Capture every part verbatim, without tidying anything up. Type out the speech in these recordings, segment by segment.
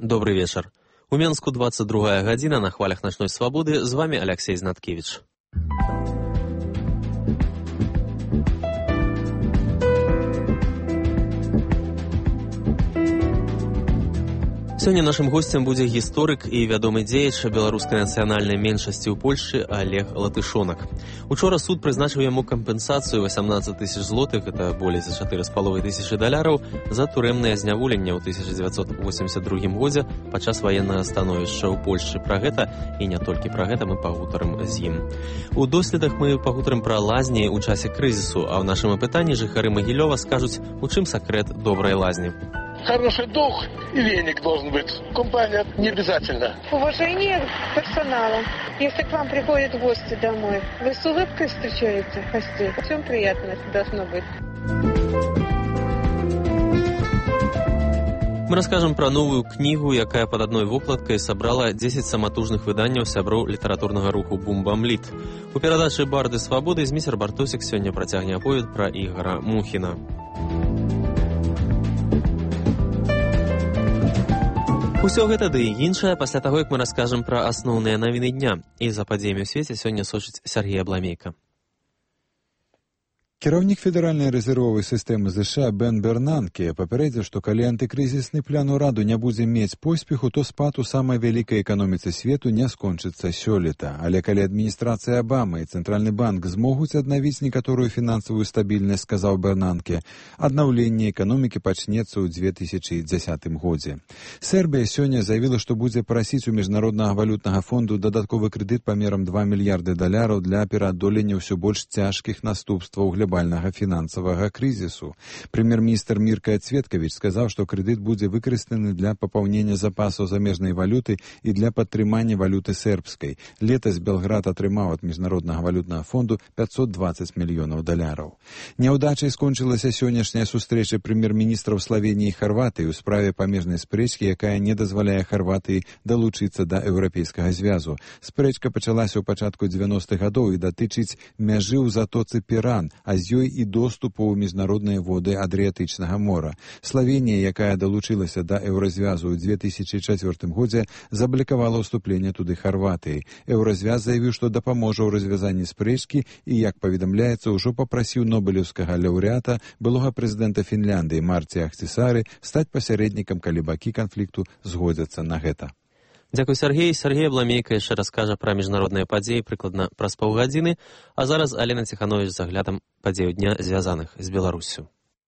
Добрый вечер. У Менску двадцать другая гадзіна на хвалях начной свободы. З вами Алексей Знаткевич. Сёння нашым госцем будзе гісторык і вядомы дзеяч беларускай нацыянальнай меншасці ў Польшчы Олег Латышонак. Учора суд прызначыў яму кампенсацыю восемнадцать тысяч злотых, это болей за чатыры з паловай тысячы даляраў, за турэмнае зняволенне ў тысяча дзевяцьсот восемьдесят другім годзе падчас ваеннага становішча ў Польшчы. Пра гэта, і не толькі пра гэта, мы пагутарым з ім. У доследах мы пагутарым пра лазні ў часе крызісу, а ў нашым апытанні жыхары Магілёва скажуць, у чым сакрэт добрай лазні. Хороший дух и веник должен быть. Компания не обязательно. Уважение к персоналу. Если к вам приходят гости домой, вы с улыбкой встречаете гостей. В чем приятность должно быть? Мы раскажем про новую книгу, якая под одной вокладкой собрала десять саматужных выданняў сяброў літаратурнага руху «Бум-бам-літ». У перадачы «Барды свабоды» Зміцер Бартосік сёння працягне аповед пра Ігора Мухіна. Усё гэта ды і іншае пасля таго, як мы раскажам пра асноўныя навіны дня. І за падзеямі ў свеце сёння сочыць Сергей Абламейка. Кіраўнік федэральнай рэзервовай сістэмы ЗША Бен Бернанке папярэдзіў, што калі антыкрызісны план ураду не будзе мець поспеху, то спад у самай вялікай эканоміцы свету не скончыцца сёлета. Але калі адміністрацыя Абамы і Цэнтральны банк змогуць аднавіць некаторую фінансавую стабільнасць, сказаў Бернанке, аднаўленне эканомікі пачнецца ў две тысячы дзесятым годзе. Сербія сёння заявіла, што будзе прасіць у Міжнароднага валютнага фонду дадатковы крэдыт памерам два мільярды даляраў для пераадолення ўсё больш цяжкіх наступстваў глеб глобальнага фінансавага крызісу. Прэм'ер-міністр Мірка Цветкавіч сказаў, што крэдыт будзе выкарыстаны для папаўнення запасаў замежнай валюты і для падтрымання валюты сербскай. Летась Белград атрымаў ад Міжнароднага валютнага фонду пятьсот двадцать мільёнаў даляраў. Няўдачай скончылася сённяшняя сустрэча прэм'ер-міністраў Славеніі і Харватыі ў справе памежнай спрэчкі, якая не дазваляе Харватыі далучыцца да еўрапейскага звязу. Спрэчка пачалася ў пачатку дзевяностых гадоў і датычыць мяжы ў затоцы Піран, а з ёй і доступу ў міжнародныя воды Адрыятычнага мора. Славенія, якая далучылася да еўразвязу ў две тысячы чацвёртым годзе, заблакавала ўступленне туды Харватыі. Еўразвяз заявіў, што дапаможа ў развязанні спрэчкі і, як паведамляецца, ужо папрасіў нобелеўскага лаўрэата, былога прэзідэнта Фінляндыі Марці Ахтисары, стаць пасярэднікам, калі бакі канфлікту згодзяцца на гэта. Дзякуй, Сергей. Сергей Абламейка яшчэ раскажа пра міжнародныя падзеі прыкладна праз паўгадзіны, а зараз Алена Ціханович з аглядам падзеяў дня, звязаных з Беларуссю.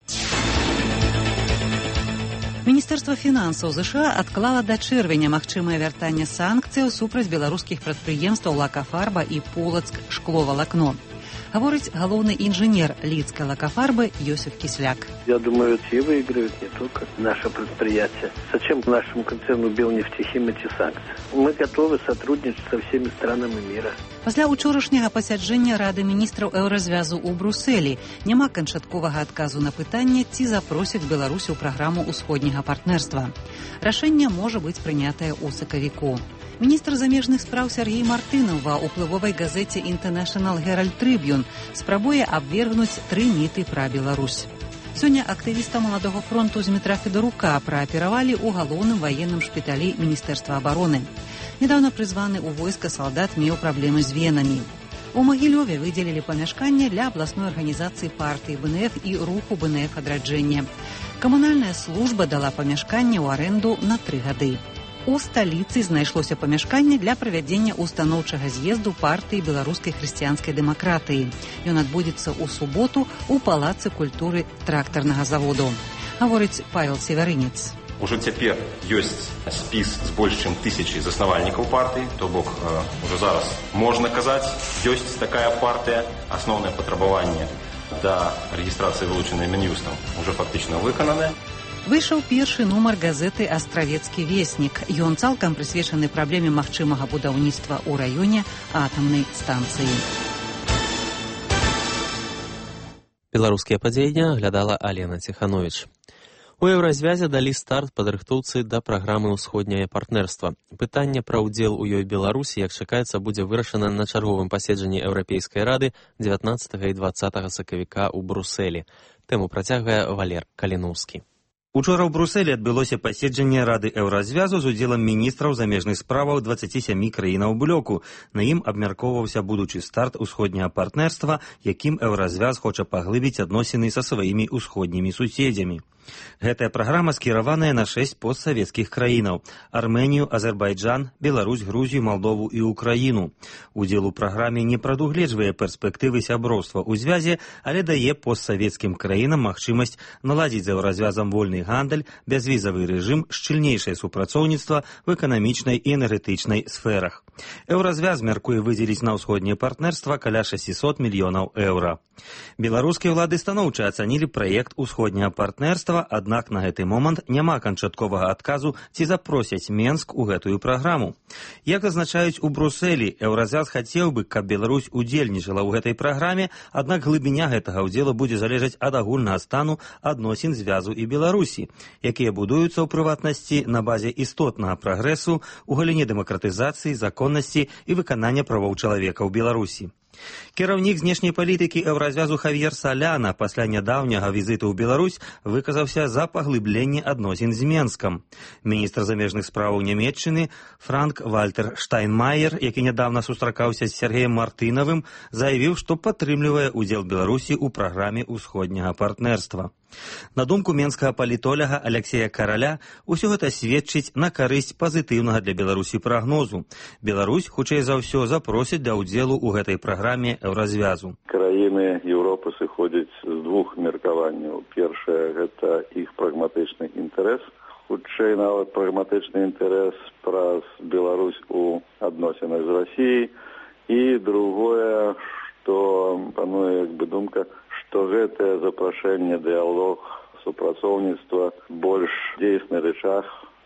Міністэрства фінансаў ЗША адклала да чэрвеня магчымае вяртанне санкцыяў супраць беларускіх прадпрыемстваў «Лакафарба» і «Полацк шкловалакно». Говорит галоўны инженер Лидской лакофарбы Йосиф Кисляк. Я думаю, те выиграют не только наше предприятие. Зачем нашему концерну «Белнефтехим» эти санкции? Мы готовы сотрудничать со всеми странами мира. Пасля учорашняга пасяджэння Рады міністраў еўразвязу ў Брусэлі няма канчатковага адказу на пытанне, ці запросяць Беларусь у праграму ўсходняга партнерства. Рашэнне можа быць прынятае ў сакавіку. Міністр замежных спраў Сергей Мартынаў ва ўплывовай газеце International Herald Tribune спрабуе абвергнуць тры міты пра Беларусь. Сёння актывіста Маладога фронту Змітра Федарука прааперавалі ў галоўным ваенным шпіталі Міністэрства абароны. Нядаўна прызваны ў войска салдат меў праблемы з венамі. У Магілёве выдзелілі памяшканне для абласной арганізацыі партыі БНФ і руху БНФ адраджэння. Камунальная служба дала памяшканне ў арэнду на тры гады. У сталіцы знайшлося памяшканне для правядзення устаноўчага з'езду партыі беларускай хрысціянскай дэмакратыі. Ён адбудзецца ў суботу ў палацы культуры трактарнага заводу. Гаворыць Павел Севярынец. Уже цяпер ёсць спіс з больш чым тысячай заснавальнікаў партыі, то бок э, уже зараз можна казаць, ёсць такая партыя. Асноўнае патрабаванне да рэгістрацыі вылучанай Мін'юстам уже фактычна выкананае. Выйшаў першы нумар газеты «Астравецкі веснік». Ён цалкам прысвечаны праблеме магчымага будаўніцтва ў раёне атамнай станцыі. Беларускія падзеі дня аглядала Алена Ціханович. У еўразвязе далі старт падрыхтоўцы да праграмы «Усходняе партнерства». Пытанне пра ўдзел у ёй Беларусі, як чакаецца, будзе вырашана на чарговым паседжанні Еўрапейскай рады дзевятнаццатага і дваццатага сакавіка ў Брусэлі. Тэму працягвае Валер Каліноўскі. Учора ў Брусэлі адбылося паседжанне Рады Еўразвязу з удзелам міністраў замежных справаў дваццаці сямі краінаў блоку. На ім абмяркоўваўся будучы старт усходняга партнерства, якім Еўразвяз хоча паглыбіць адносіны са сваімі усходнімі суседзямі. Гэтая праграма скіраваная на шэсць постсавецкіх краінаў – Арменію, Азербайджан, Беларусь, Грузію, Малдову і Украіну. Удзел у праграме не прадугледжвае перспектывы сяброўства ў звязе, але дае постсавецкім краінам магчымасць наладзіць з Еўразвязам вольны гандаль, бязвізавы рэжым, шчыльнейшае супрацоўніцтва в эканамічнай і энергетычнай сферах. Еўразвяз мяркуе выдзеліць на ўсходняе партнерства каля шэсцісот мільёнаў еўра. Беларускія ўлады станоўча ацанілі праект усходняга партнерства, аднак на гэты момант няма канчатковага адказу, ці запросяць Менск у гэтую праграму. Як зазначаюць у Брусэлі, Еўразвяз хацеў бы, каб Беларусь удзельнічала ў гэтай праграме, аднак глыбіня гэтага ўдзелу будзе залежаць ад агульнага стану адносін звязу і Беларусі, якія будуюцца ў прыватнасці на базе істотнага прагрэсу у галіне дэмакратызацыі, законнасці і выканання правоў чалавека ў Беларусі. Кіраўнік знешняй палітыкі Еўразвязу Хавьер Соляна пасля нядаўняга візіту ў Беларусь выказаўся за паглыбленне адносін з Менскам. Міністр замежных справаў Нямецчыны Франк Вальтер Штайнмаер, які нядаўна сустракаўся з Сергеем Мартынавым, заявіў, што падтрымлівае удзел Беларусі ў праграме ўсходняга партнерства. На думку менскага палітоляга Алексея Караля, усё гэта сведчыць на карысць пазітыўнага для Беларусі прагнозу. Беларусь, хутчэй за ўсё, запросіць да ўдзелу ў гэтай праграме Еўразвязу. Краіны Еўропы сыходзяць з двух меркаванняў. Першае – гэта іх прагматычны інтарэс. Хутчэй нават прагматычны інтарэс праз Беларусь у адносінах з Расіяй. І другое, што пануе як бы думка, што гэтае запрашэнне, дыялог, супрацоўніцтва больш дзейсны рычаг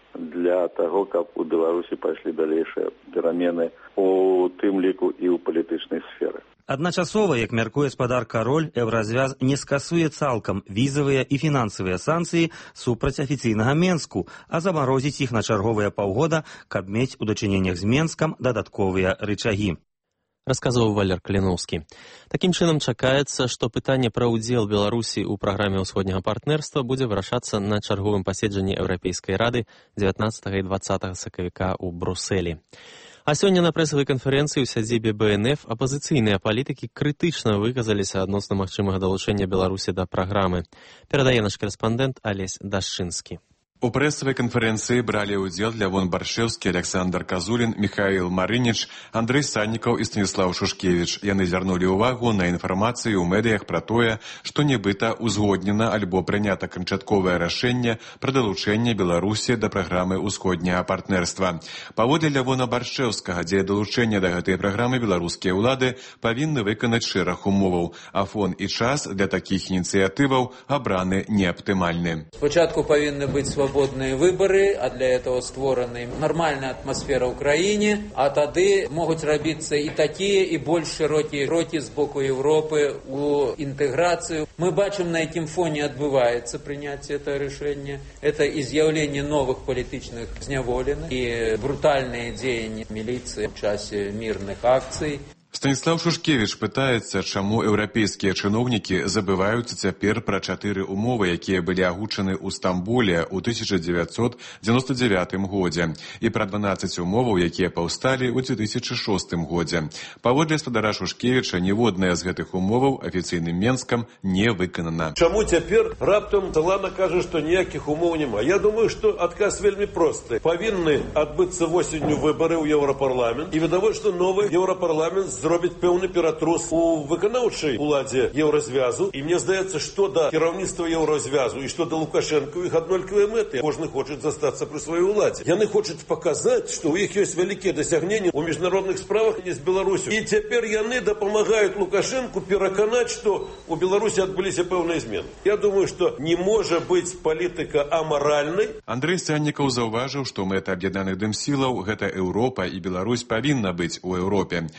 для таго, каб у Беларусі пайшлі далейшыя перамены у тым ліку і ў палітычнай сферы. Адначасова, як мяркуе спадар Кароль, Еўразвяз не скасуе цалкам візавыя і фінансавыя санкцыі супраць афіцыйнага Менску, а замарозіць іх на чарговыя паўгода, каб мець у дачыненнях з Менскам дадатковыя рычагі. Расказваў Валер Каліноўскі. Такім чынам чакаецца, што пытанне пра ўдзел Беларусі ў праграме ўсходняга партнерства будзе вырашацца на чарговым паседжанні Еўрапейскай рады дзевятнаццатага і дваццатага сакавіка ў Брусэлі. А сёння на прэсавай канферэнцыі ў сядзібе Бэ Эн Эф апазіцыйныя палітыкі крытычна выказаліся адносна магчымага далучэння Беларусі да праграмы. Перадае наш карэспандэнт Алесь Дашчынскі. У прэсавай канферэнцыі бралі ўдзел Лявон Баршэўскі, Александр Казулін, Міхаіл Марыніч, Андрэй Саннікаў і Станіслаў Шушкевіч. Яны звярнулі ўвагу на інфармацыю ў медыях пра тое, што нібыта узгоднена альбо прынята канчатковае рашэнне пра далучэнне Беларусі да праграмы ўсходняга партнерства. Паводле Лявона Баршэўскага, дзеля далучэння да гэтай праграмы беларускія ўлады павінны выканаць шэраг умоваў, а фон і час для такіх ініцыятываў абраны неаптымальны. Спачатку павінны быць свободные выборы, а для этого створена нормальная атмосфера в краине, а тады могут рабиться и такие, и больш широкие кроки с боку Европы у интеграцию. Мы бачим, на якім фоне отбывается принятие этого решения. Это изъявление новых политичных зняволеных и брутальные деяния милиции в часе мирных акций. Станіслаў Шушкевіч пытаецца, чаму еўрапейскія чыноўнікі забываюцца цяпер пра чатыры умовы, якія былі агучаны ў Стамбуле ў тысяча дзевяцьсот дзевяноста дзявятым годзе, і пра дванаццаць умоваў, якія паўсталі ў дзве тысячы шостым годзе. Паводле спадара Шушкевіча, ніводная з гэтых умоваў афіцыйным Менскам не выканана. Чаму цяпер раптам Талана кажа, што ніякіх умоў няма? Я думаю, што адказ вельмі просты. Павінны адбыцца восенню выбары ў Еўрапарламент, і відавочна новы Еўрапарламент зробіць пэўны ператрус у выканаўчай уладзе Еўразвязу. І мне здаецца, што да кіраўніцтва Еўразвязу і што да Лукашэнка, у іх аднолькавыя мэты. Кожны хоча застацца пры сваёй уладзе. Яны хочуць паказаць, што ў іх ёсць вялікія дасягненні ў міжнародных справах не з Беларусю. І цяпер яны дапамагаюць Лукашэнку пераканаць, што у Беларусі адбыліся пэўныя змены. Я думаю, што не можа быць палітыка амаральнай. Андрэй Саннікаў заўважыў, што мэта аб'яднаных дэмсілаў – гэта Еўропа, і Беларусь павінна быць у Еўропе. Ён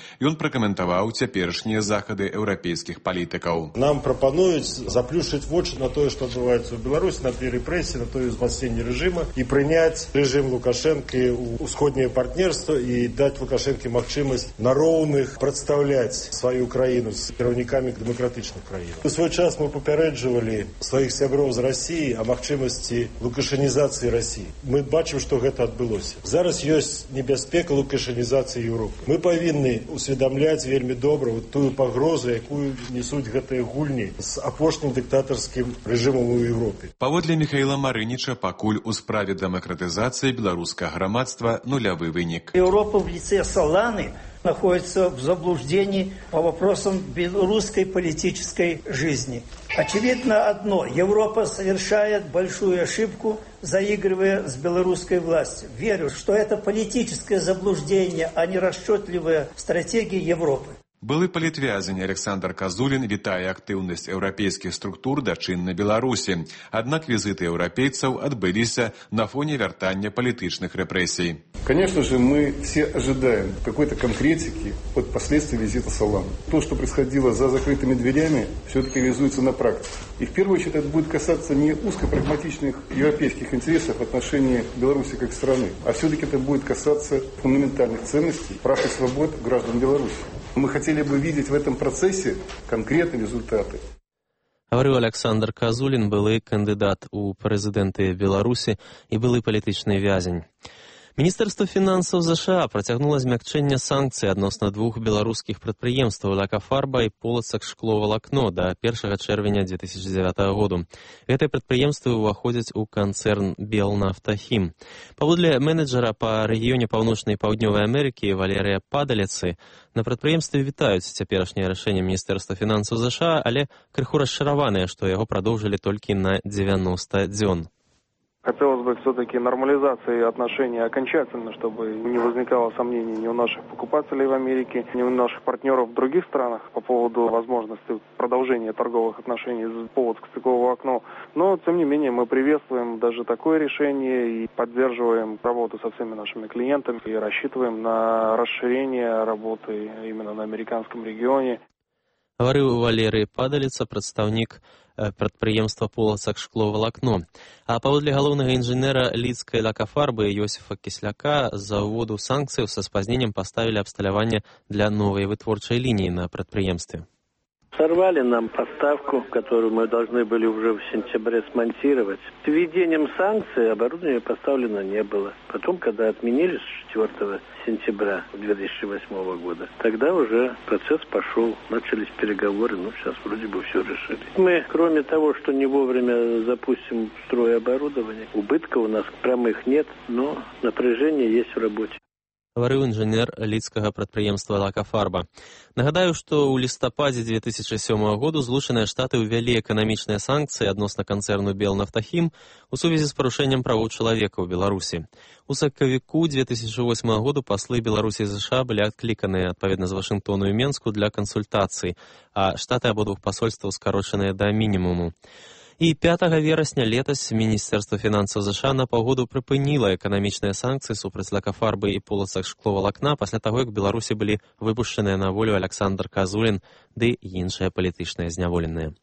пракаментаваў цяперашнія захады еўрапейскіх палітыкаў. Нам прапануюць заплюшчыць вочы на тое, што адбываецца ў Беларусі, на тыя рэпрэсіі, на тое ўзмацненне рэжыма і прыняць рэжым Лукашэнкі ў усходняе партнерства і даць Лукашэнкі магчымасць на роўных прадстаўляць сваю краіну з кіраўнікамі дэмакратычных краін. У свой час мы папярэджвалі сваіх сяброў з Расіі о магчымасці лукашанізацыі Расіі. Мы бачым, што гэта адбылося. Зараз ёсць небяспека лукашанізацыі Еўропы. Мы павінны усведамляць вельмі добра вот тую пагрозу, якую несуць гэтыя гульні з апошнім дыктатарскім рэжымам у Еўропе. Паводле Михаила Марыніча, пакуль у справе дэмакратызацыі беларускага грамадства нулявы вынік. Европа в лице Соланы находится в заблуждении по вопросам белорусской политической жизни. Очевидно одно. Европа совершает большую ошибку, заигрывая с белорусской властью. Верю, что это политическое заблуждение, а не расчетливая стратегия Европы. Былы палітвязень Александр Казулин вітае актыўнасць еўрапейскіх структур дачынна Беларусі. Аднак візіты еўрапейцаў адбыліся на фоне вяртання палітычных рэпрэсій. Конечно же, мы все ожидаем какой-то конкретики от последствий визита Соланы. То, что происходило за закрытыми дверями, все-таки реализуется на практике. И в первую очередь это будет касаться не узкопрагматичных европейских интересов в отношении Беларуси как страны, а все-таки это будет касаться фундаментальных ценностей, прав и свобод граждан Беларуси. Мы хотели бы видеть в этом процессе конкретные результаты. Гаварыў Александр Казулин, былы кандыдат у прэзідэнты Беларусі і былы палітычны вязень. Міністэрства фінансаў ЗША працягнула змякчэнне санкцый адносна двух беларускіх прадпрыемстваў «Лакафарба» і «Полацак шкловалакно» да першага чэрвеня дзве тысячы дзявятага году. Гэтыя прадпрыемствы ўваходзяць у канцэрн «Белнафтахім». Паводле менеджера па рэгіёне Паўночнай і Паўднёвай Амерыкі Валерыя Падалецы, на прадпрыемстве вітаюць цяперашняе рашэнне Міністэрства фінансаў ЗША, але крыху расчараваныя, што яго прадоўжылі толькі на дзевяноста дзён. Хотелось бы все-таки нормализации отношений окончательно, чтобы не возникало сомнений ни у наших покупателей в Америке, ни у наших партнеров в других странах по поводу возможности продолжения торговых отношений с Полоцк-Стыкового окно. Но, тем не менее, мы приветствуем даже такое решение и поддерживаем работу со всеми нашими клиентами и рассчитываем на расширение работы именно на американском регионе. Гаварыў Валерый Падаліца, прадстаўнік прадпрыемства «Полацак шкловалакно». А паводле галоўнага інжынера лідскай «Лакафарбы» Йосифа Кісляка з-за ўводу санкцыяў са спазненнем поставілі абсталяванне для новай вытворчай лініі на прадпрыемстве. Сорвали нам поставку, которую мы должны были уже в сентябре смонтировать. С введением санкций оборудование поставлено не было. Потом, когда отменили с четвёртого сентября две тысячи восьмого года, тогда уже процесс пошел, начались переговоры, ну сейчас вроде бы все решили. Мы, кроме того, что не вовремя запустим в строй оборудование, убытков у нас прямых нет, но напряжение есть в работе. Гаварыў інжынер лідскага прадпрыемства «Лакафарба». Нагадаю, што ў лістападзе дзве тысячы сёмага году Злучаныя Штаты ўвялі эканамічныя санкцыі адносна канцэрну «Белнафтахім» у сувязі з парушэннем правоў чалавека ў Беларусі. У сакавіку дзве тысячы восьмага году паслы Беларусі і ЗША былі адкліканыя адпаведна з Вашынгтону і Менску для кансультацый, а штаты абодвух пасольстваў скарочаныя да мінімуму. І пятага верасня летась Міністэрства фінансаў ЗША на паўгоду прыпыніла эканамічныя санкцыі супраць «Лакафарбы» і «Полацак шкловалакна» пасля таго, як Беларусі былі выпушчаныя на волю Александр Казулин ды іншыя палітычныя зняволеныя.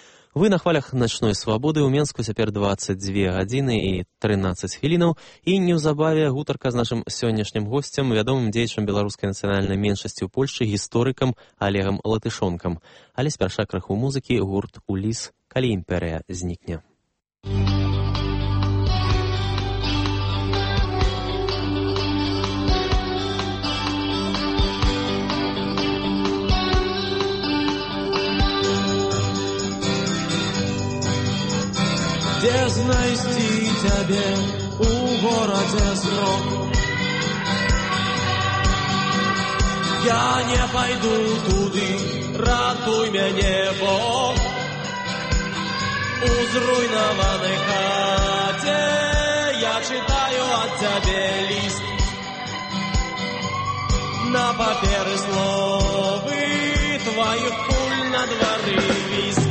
Вы на хвалях начной свабоды. У Менску цяпер дваццаць дзве гадзіны і трынаццаць хвілінаў. І неўзабаве гутарка з нашым сённяшнім госцем, вядомым дзеячам беларускай нацыянальнай меншасці ў Польшчы, гісторыкам Олегам Латышонкам. Але спярша крыху музыкі, гурт «Уліс», «Калі імперыя знікне». Где знайсці цябе у горадзе змрок? Я не пайду туды, ратуй мяне, Бог. У зруйнаванай хаце я чытаю ад цябе ліст. На паперы словы тваіх куль на двары віск.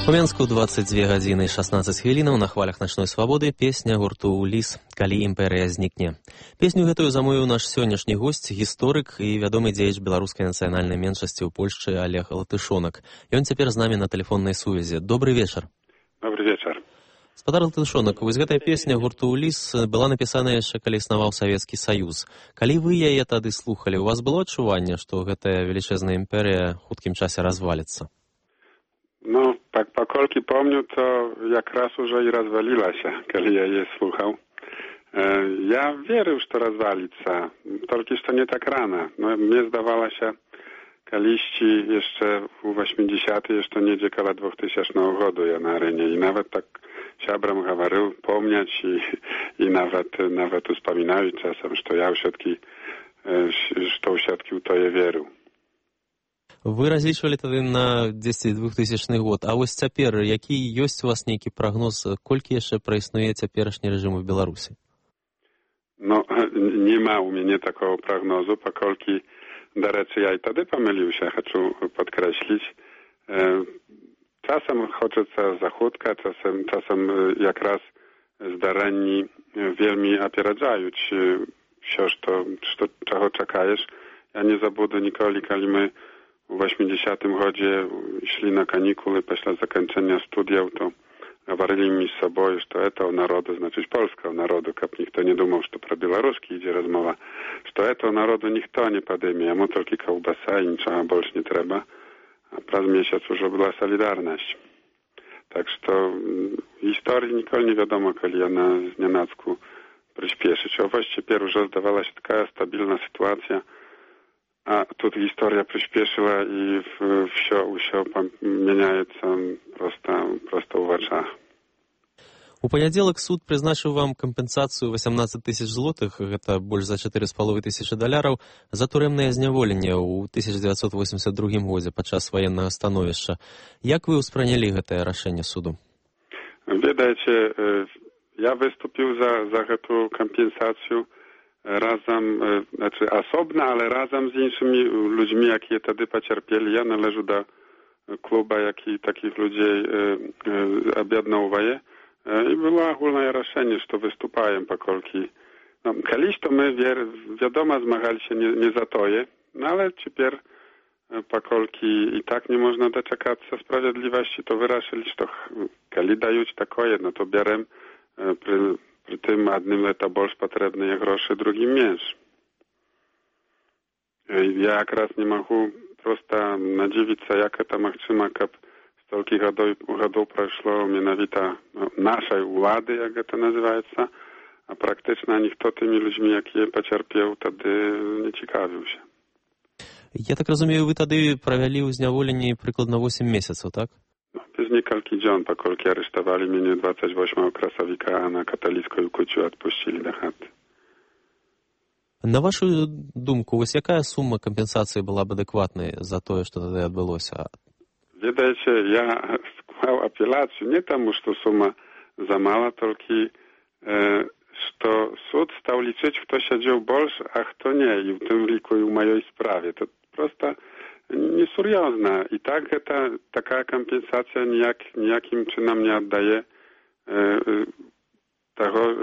У Менску двадцать две гадзіны і шаснаццаць хвілінаў на хвалях начной свабоды песня гурту «Ліс», «Калі імперыя знікне». Песню гэтую замовіў наш сённяшні госць, гісторык і вядомы дзеяч беларускай нацыянальнай меншасці ў Польшчы Олег Латышонак. Ён цяпер з намі на тэлефоннай сувязі. Добрый вечар. Добрый вечар. Спадар Латышонак, вось гэтая песня гурту «Ліс» была напісана яшчэ, калі існаваў Савецкі Саюз. Калі вы яе тады слухалі, у вас было адчуванне, што гэтая велічэзная імперія хуткім часе разваліцца? No, tak pokolki pomniu, to jak raz już i rozwaliła się, kiedy ja je słuchał. E, ja wierzył, że to rozwalica, tylko że to nie tak rano. No, mnie zdawało się, kaliści jeszcze w osiemdziesiątych, jeszcze nie dziekala dwutysięcznego roku ja na arenie i nawet tak siabram mówił, pomniać i, i nawet, nawet uspominał czasem, że to ja wszystkie, że to wszystkie to je wierzył. Вы разлічвалі тады на дзесяць двухтысячны год, а вось цяпер, які ёсць у вас нейкі прагноз, колькі яшчэ праіснуе цяперашні рэжым у Беларусі? No, nie ma u mnie takiego prognozu, pokolki, do rzeczy, ja i wtedy pomylił się, chcę podkreślić. Czasem хочется zachódka, czasem, czasem jak raz zdareni wielmi opieradzają wszystko, czego czekajesz. Ja nie zabudę nikoli, kiedy my w osiemdziesiątym roku szli na kanikuły, после zakończenia studiów, to говорили mi z sobą, że to это народу, значит polskiego narodu, jak nikt nie думал, że про белорусский idzie rozmowa, że to это narodu nikt nie podejmie, jemu tylko kiełbasa i niczego больше nie trzeba, a przez miesiąc już była solidarność. Tak, że to historii nikoli nie wiadomo, kiedy ona z nienacku przyspieszyć. A właściwie pierwszy zdawała się taka stabilna sytuacja, a тут historia przyspieszyła i все, все меняется просто, просто у oczach. У панядзелак суд прызначыў вам кампенсацыю восемнадцать тысяч злотых, гэта больш за четыре з паловай тысячы даляраў, за турэмнае зняволенне ў тысяча дзевяцьсот восемьдесят другім годзе падчас ваеннага становішча. Як вы ўспрынялі гэтае рашэнне суду? Ведаеце, ja wystąpił za, za tę kompensację razem, znaczy osobno, ale razem z innymi ludźmi, jakie wtedy pocierpieli. Ja należę do kluba, jaki takich ludzi objednał. I było ogólne решение, że występują pokolki. No, kiedyś to my, wiadomo, zmagali się nie, nie za to je, no ale teraz pokolki i tak nie można doczekać sprawiedliwości, to wyraszyli, że kiedy dają takie, no to bierem przy, przy tym jednym to больше potrzebne groszy, drugim mniejszy. Ja jak raz nie mogę prosto nadziwić się, jak to możliwe, żeby stolki годов прошло mianowita no, naszej władzy, jak to nazywa, a praktycznie nikt tymi ludźmi, jakie pocierpiał, wtedy nie ciekawił się. Ja tak rozumiem, wy wtedy провели u zniewolenie przykładno osiem miesięcy, tak? No, przez niekilka dzień, pokolki aresztowali mnie dwudziestego ósmego krasowika, a na katolicką kuciu odpuścili do chaty. На вашу думку, ось яка сума компенсації була б адекватною за те, що тоді відбулося? Видаете, я складал апелляцию не тому, что сумма за мало, только э, что суд стал лечить, кто сидел больше, а кто не, и в том лику и в моей справе. Это просто несерьезно. И так это такая компенсация нияк, нияким чином не отдает э, того,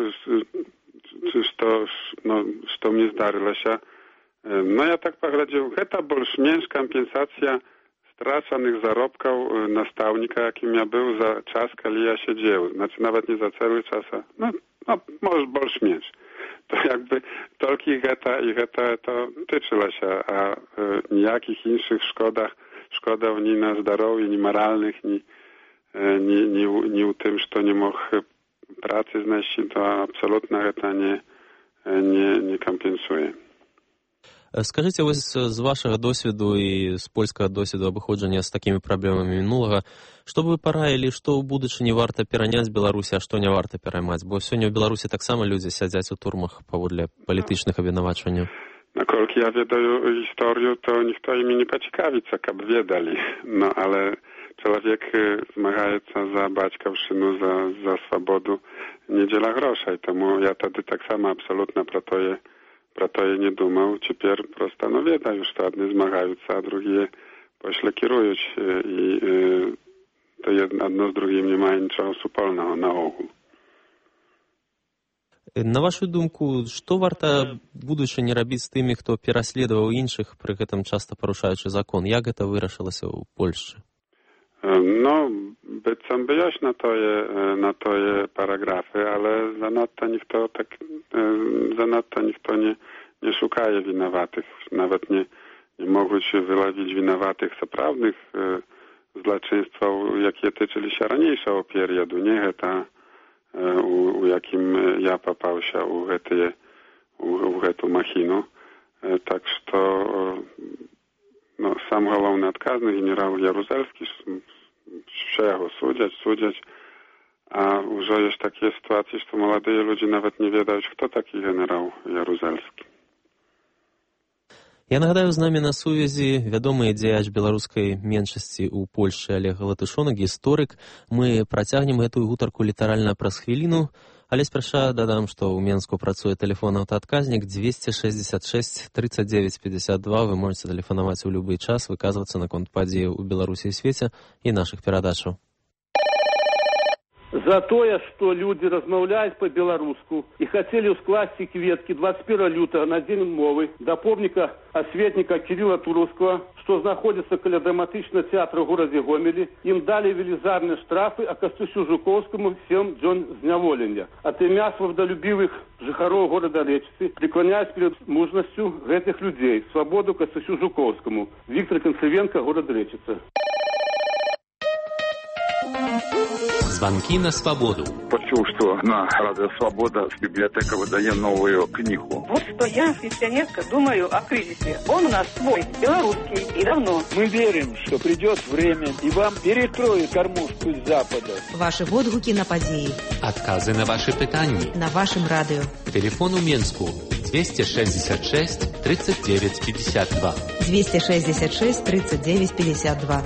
что, no, что мне zdarzyło się. No ja tak poglądam, это больше меньше компенсация straconych zarobków nastawnika, jakim ja był za czas, kiedy ja siedział. Znaczy nawet nie za cały czas, a no, no może больше mieć. To jakby tylko i geta, i geta to tyczyło się, a e, nijakich innych szkodach, szkodach ni na zdrowiu, ni moralnych, ni, e, ni, ni, ni u tym, że nie mógł pracy znaleźć, to absolutnie geta nie, nie, nie kompensuje. Скажите, ось з вашого досвіду і з польського досвіду обиходження з такими проблемами минулого, що б ви порадили, що в будучині варто перейняти в Білорусі, а що не варто переймати? Бо сьогодні в Білорусі так само люди сидять у турмах поводле політичних обвинувачень. Nakolki ja wiedаю historię, to nikt imi nie pociekawica, jak wiedali. No ale człowiek zmagający za baćkowszczynu, za, za swobodu, nie dziela grosza. I temu ja wtedy tak samo absolutnie pro to je Про то я не думал. Теперь просто, ну, ведаю, что одни змагаются, а другие пошли керуют. И, и to jedno z drugim nie ma niczego wspólnego na ogół. На вашу думку, што варта будучыні рабіць з тымі, хто пераследаваў іншых, пры гэтым часта парушаючы закон? Як гэта вырашылася ў Польшчы? No, bycem byjaś na to je, na to je paragrafy, ale zanadto ніхто tak, zanadto ніхто nie, nie szukaje winowatych. Nawet nie, nie mogły się wyławić winowatych zaprawnych zloczyństwa, jakie tyczyli się raniejszego periodu, nie ta u, u jakim ja popał się u gety, u, u getu machinu. Tak, że no, sam główny odkazny generał Jaruzelski się jego sudzić, sudzić, a już jest takie sytuacje, że młodzi ludzie nawet nie wiedzą, kto taki generał Jaruzelski. Я нагадаю, з намі на сувязі вядомы дзеяч беларускай меншасці ў Польшчы Олег Латышонак, гісторык. Мы працягнем гэтую гутарку літаральна праз хвіліну, але спярша дадам, што ў Менску працуе тэлефон аўтаадказнік двести шестьдесят шесть тридцать девять пятьдесят два. Вы можете тэлефанаваць у любы час, выказвацца наконт падзеяў у Беларусі і свеце і нашых перадачаў. За тое, што людзі размаўляюць па-беларуску і хацелі ўскласці кветкі двадцать первого лютага на дзень мовы да помніка асветніка Кірыла Тураўскага, што знаходзіцца каля драматычнага тэатра ў горадзе Гомелі, ім далі велізарныя штрафы, а Кастусю Жукоўскаму сем дзён зняволення. Ад імя свабодалюбівых жыхароў горада Рэчыцы прекланяюць перад мужнасцю гэтых людзей. Свабоду Кастусю Жукоўскаму. Віктор Концевенко, город Рэчыца. Звонки на свободу. Почув, что на Радио Свобода библиотека выдает новую книгу. Вот что я, пенсионерка, думаю о кризисе. Он у нас свой, белорусский, и давно. Мы верим, что придет время, и вам перекроют кормушку с Запада. Ваши водгуки на подеи. Отказы на ваши питания. На вашем радио. Телефон у Менску двести шестьдесят шесть тридцать девять пятьдесят два. двести шестьдесят шесть тридцать девять пятьдесят два.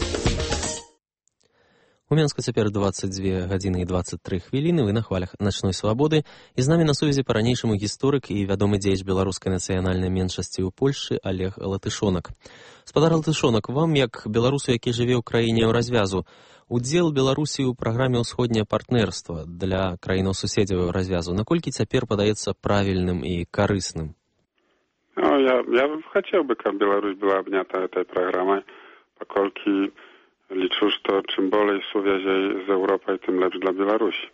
У Менску цяпер двадцать две гадзіны і двадцать тры хвіліны. Вы на хвалях начной свабоды. І з намі на сувязі па-ранейшаму гісторык і вядомы дзеяч беларускай нацыянальнай меншасці ў Польшчы Олег Латышонак. Спадар Латышонак, вам, як беларусу, які жыве ў краіне ў развязу, удзел Беларусі ў праграме ўсходняе партнерства для краінаў суседзяў развязу, наколькі цяпер падаецца правільным і карысным? No, ja, ja chciałbym, aby Białoruś była objęta tej programą, pokolki liczę, że czym bolej suwiaziej z Europą, tym lepszy dla Białorusi.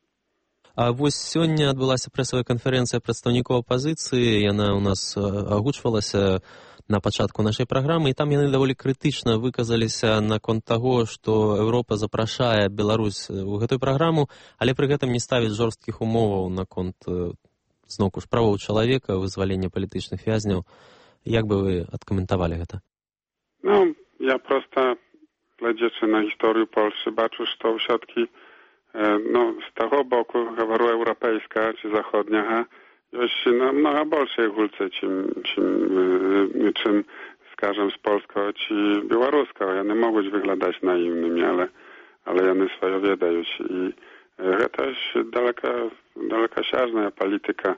А вось сёння адбылася прэсавая канферэнцыя прадстаўнікоў апазіцыі, яна ў нас агучвалася на пачатку нашай праграмы, і там яны даволі крытычна выказаліся наконт таго, што Еўропа запрашае Беларусь у гэтую праграму, але пры гэтым не ставіць жорсткіх умоваў наконт зноўку ж правоў чалавека, вызвалення палітычных вязняў. Як бы вы адкаментавалі гэта? Ну, я проста глядзячы на гісторыю Польшчы, бачу, што ўсё-ткі no, z tego boku wyboru europejska czy zachodnia jest no, mnogo больше гульцы, czym, czym, czym skażem z Polską czy Białoruską. One mogą wyglądać naiwnymi, ale, ale one swoje wiedają. I to jest daleka, dalekosiężna polityka.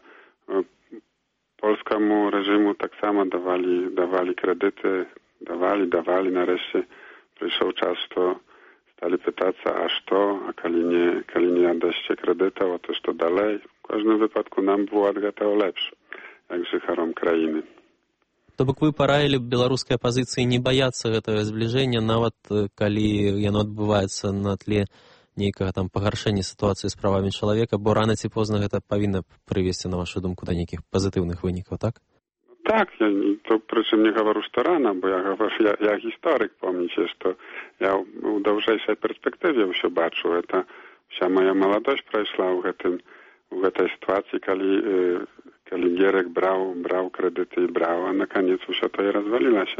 Polskiemu reżimu tak samo dawali, dawali kredyty, dawali, dawali. Nareszcie przyszedł czas, to stali pytać, a co, a kali nie, kali nie oddaście kredyta, to to dalej. W każdym wypadku nam było odgatało lepsze, jak życharom krainy. То бок вы параілі б беларускай апазіцыі не баяцца гэтага збліжэння, нават калі яно адбываецца на тле нейкага там пагаршэння сітуацыі з правамі чалавека, бо рана ці позна гэта павінна прывесці, на вашу думку, да нейкіх пазітыўных вынікаў, так? Tak, ja to причем nie говорю, что рано, bo ja, ja, ja historyk, pomnicie, że ja w dłuższej perspektywie się baczę. Это вся моя молодость прошла в этом, в этой ситуации, когда, когда Герек брал, брал кредиты и брал, а наконец все то и развалилось.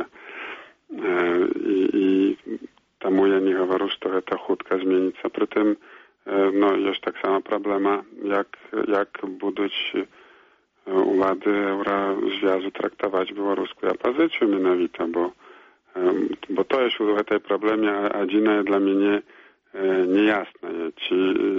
И, и тому я не говорю, что это худко изменится. При этом, no, jest tak sama problema, jak, jak будучи władzy Eurozwiązku traktować białoruską opozycję mianowito, bo, bo to jest w tej problemie, a dzina jest dla mnie niejasna. Ci,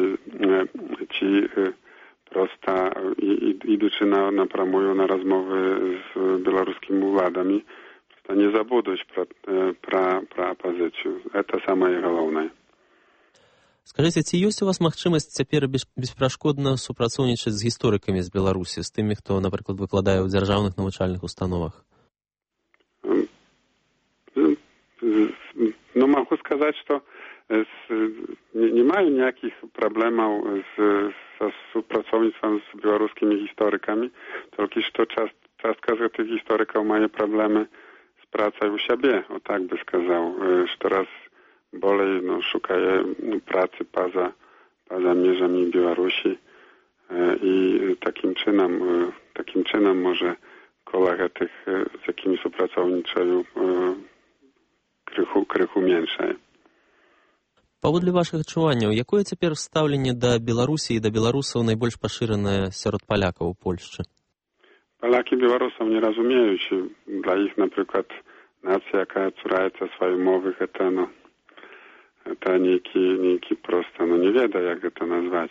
ci prosta idący na, na pramują na rozmowy z białoruskimi władami, prosta nie zabudować pra, pra, pra opozycję. To samo jest główne. Скажыце, ці ёсць у вас магчымасць цяпер бесперашкодна супрацоўнічаць з гісторыкамі з Беларусі, з тымі, хто, напрыклад, выкладае ў дзяржаўных навучальных установах? Ну, могу сказать, что с, не, не маю никаких проблем с, со супрацоўніцтвам с белорусскими историками, только что част, частка из этих историков мае проблемы с працей у себе, вот так бы сказал, что раз более no, szukają no, pracy poza, poza mierzami Białorusi i takim czynem, takim czynem może kolega tych, z jakimi współpracowniczają, krychu, krychu mniejsze. Паводле вашых адчуванняў, якое цяпер стаўленне да Беларусі і да беларусаў найбольш пашыранае сярод палякаў у Польшчы? Палякі беларусаў не разумеюць. Для іх, напрыклад, нацыя, якая цураецца сваёй мовы, гэта, ну, это нейкі, нейкі проста, ну, не ведае, як гэта назваць.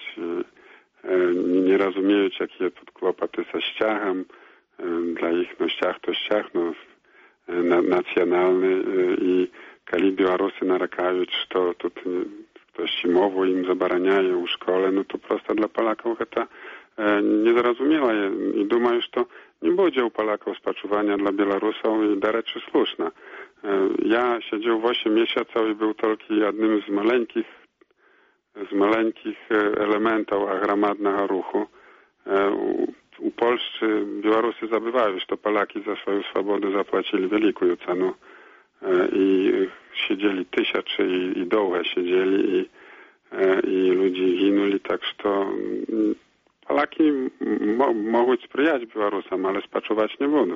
Не разумеюць, якія тут клопаты са сцягам. Для іх, ну, сцяг то сцяг, ну, нацыянальны. І калі беларусы наракаюць, што тут хтосьці мову ім забараняе ў школе, ну, то проста для палакаў гэта незразумела. І думаю, што не будзе ў палакаў спачування для беларусаў, і, дарэчы, слушна. Ja siedział osiem miesięcy i był tylko jednym z maleńkich, z maleńkich elementów agromadnego ruchu. U, u Polsce Białorusy zabywają, że Polaki za swoją swobodę zapłacili wielką cenę i siedzieli tysiące i, i długo siedzieli i, i ludzie ginuli, tak że Polaki mo, mogą sprzyjać Białorusom, ale spaczować nie będą.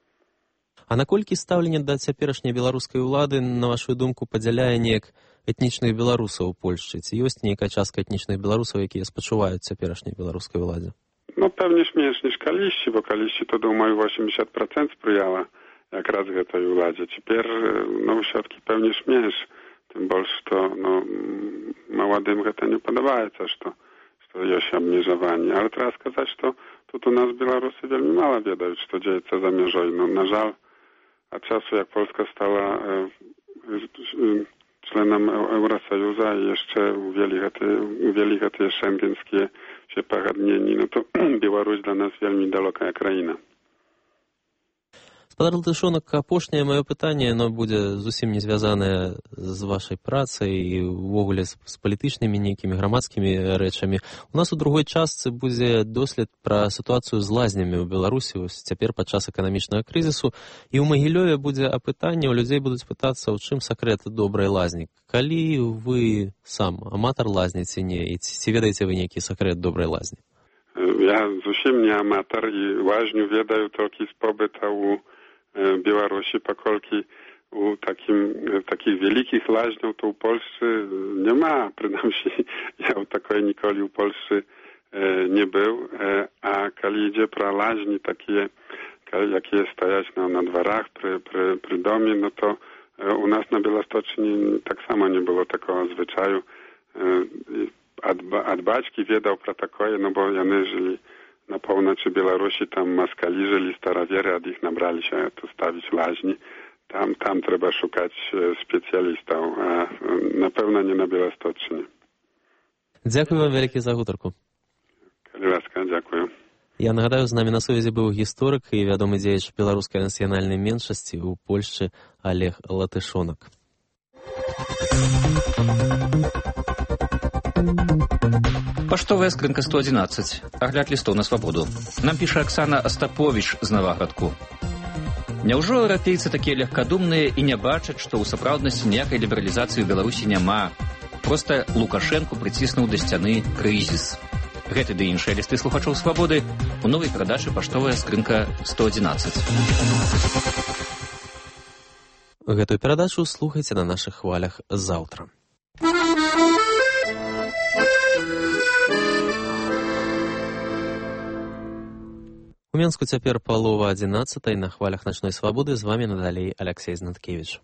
А наколькі стаўленне да цяперашняй беларускай улады, на вашу думку, падзяляе неяк этнічных беларусаў у Польшчы? Ці ёсць нейкая частка этнічных беларусаў, якія спачуваюць цяперашняй беларускай уладзе? Ну, пэўне ж менш, ніж калісьці, бо калісьці, то, думаю, восемьдесят процентов спрыяла якраз гэтай уладзе. Цяпер, ну, ўсё-такі пэўне ж менш, тым больш, што, ну, маладым гэта не падабаецца, што, што ёсць абмежаванне. Але трэба сказаць, што тут у нас беларусы вельмі мала ведаюць, што дзеецца за мяжой. Ну, на жаль, od czasu, jak Polska stała e, e, członem Eurosojusza i jeszcze uwieli te szengenskie się pogadnieni, no to Białoruś dla nas wielmi daleka kraina. Спадар Латышонак, апошняе маё пытанне, оно будзе зусім не звязанае з вашай працай і ўвогуле з, з палітычнымі нейкімі грамадскімі рэчамі. У нас у другой частцы будзе дослед пра сітуацыю з лазнямі ў Беларусі цяпер падчас эканамічнага крызісу, і ў Магілёве будзе апытанне, у людзей будуць пытацца, у чым сакрэт добрай лазні. Калі вы сам аматар лазні ці не, і ці ведаеце вы нейкі сакрэт добрай лазні? Ja зусім не аматар і лазню ведаю толькі з побыта у Białorusi, pokolki u takim, takich wielkich laźniów to u Polsce nie ma, przynajmniej ja u takiej nikoli u Polsce e, nie był, e, a kiedy idzie pra laźni takie, jakie stajać na, na dworach, przy, przy, przy domie, no to e, u nas na Białostoczni tak samo nie było takiego zwyczaju. E, a dbaćki wiedał pra takoje, no bo jany żyli na północy Białorusi, tam maskali żyli, starawiery, od ich nabrali się tu stawić laźni. Tam, tam trzeba szukać specjalistów, a na pewno nie na Białostoczni. Dziękuję wam wielkie za гутарку. Калі ласка, дзякую. Я нагадаю, з намі на сувязі быў гісторык і вядомы дзеяч беларускай нацыянальнай меншасці ў Польшчы Олег Латышонак. Паштовая скрынка сто одиннадцать. Агляд лістоў на свабоду. Нам піша Оксана Остапович з Наваградку. Няўжо еўрапейцы такія легкадумныя і не бачаць, што ў сапраўднасці ніякай лібералізацыі ў Беларусі няма. Проста Лукашэнку прыціснуў да сцяны крызіс. Гэты ды іншыя лісты слухачоў свабоды у новай перадачы «Паштовая скрынка сто одиннадцать». Гэтую перадачу слухайце на нашых хвалях заўтра. У Менску цяпер палова адзінаццатай, на хвалях начной свабоды з вамі надалей Алексей Знаткевич.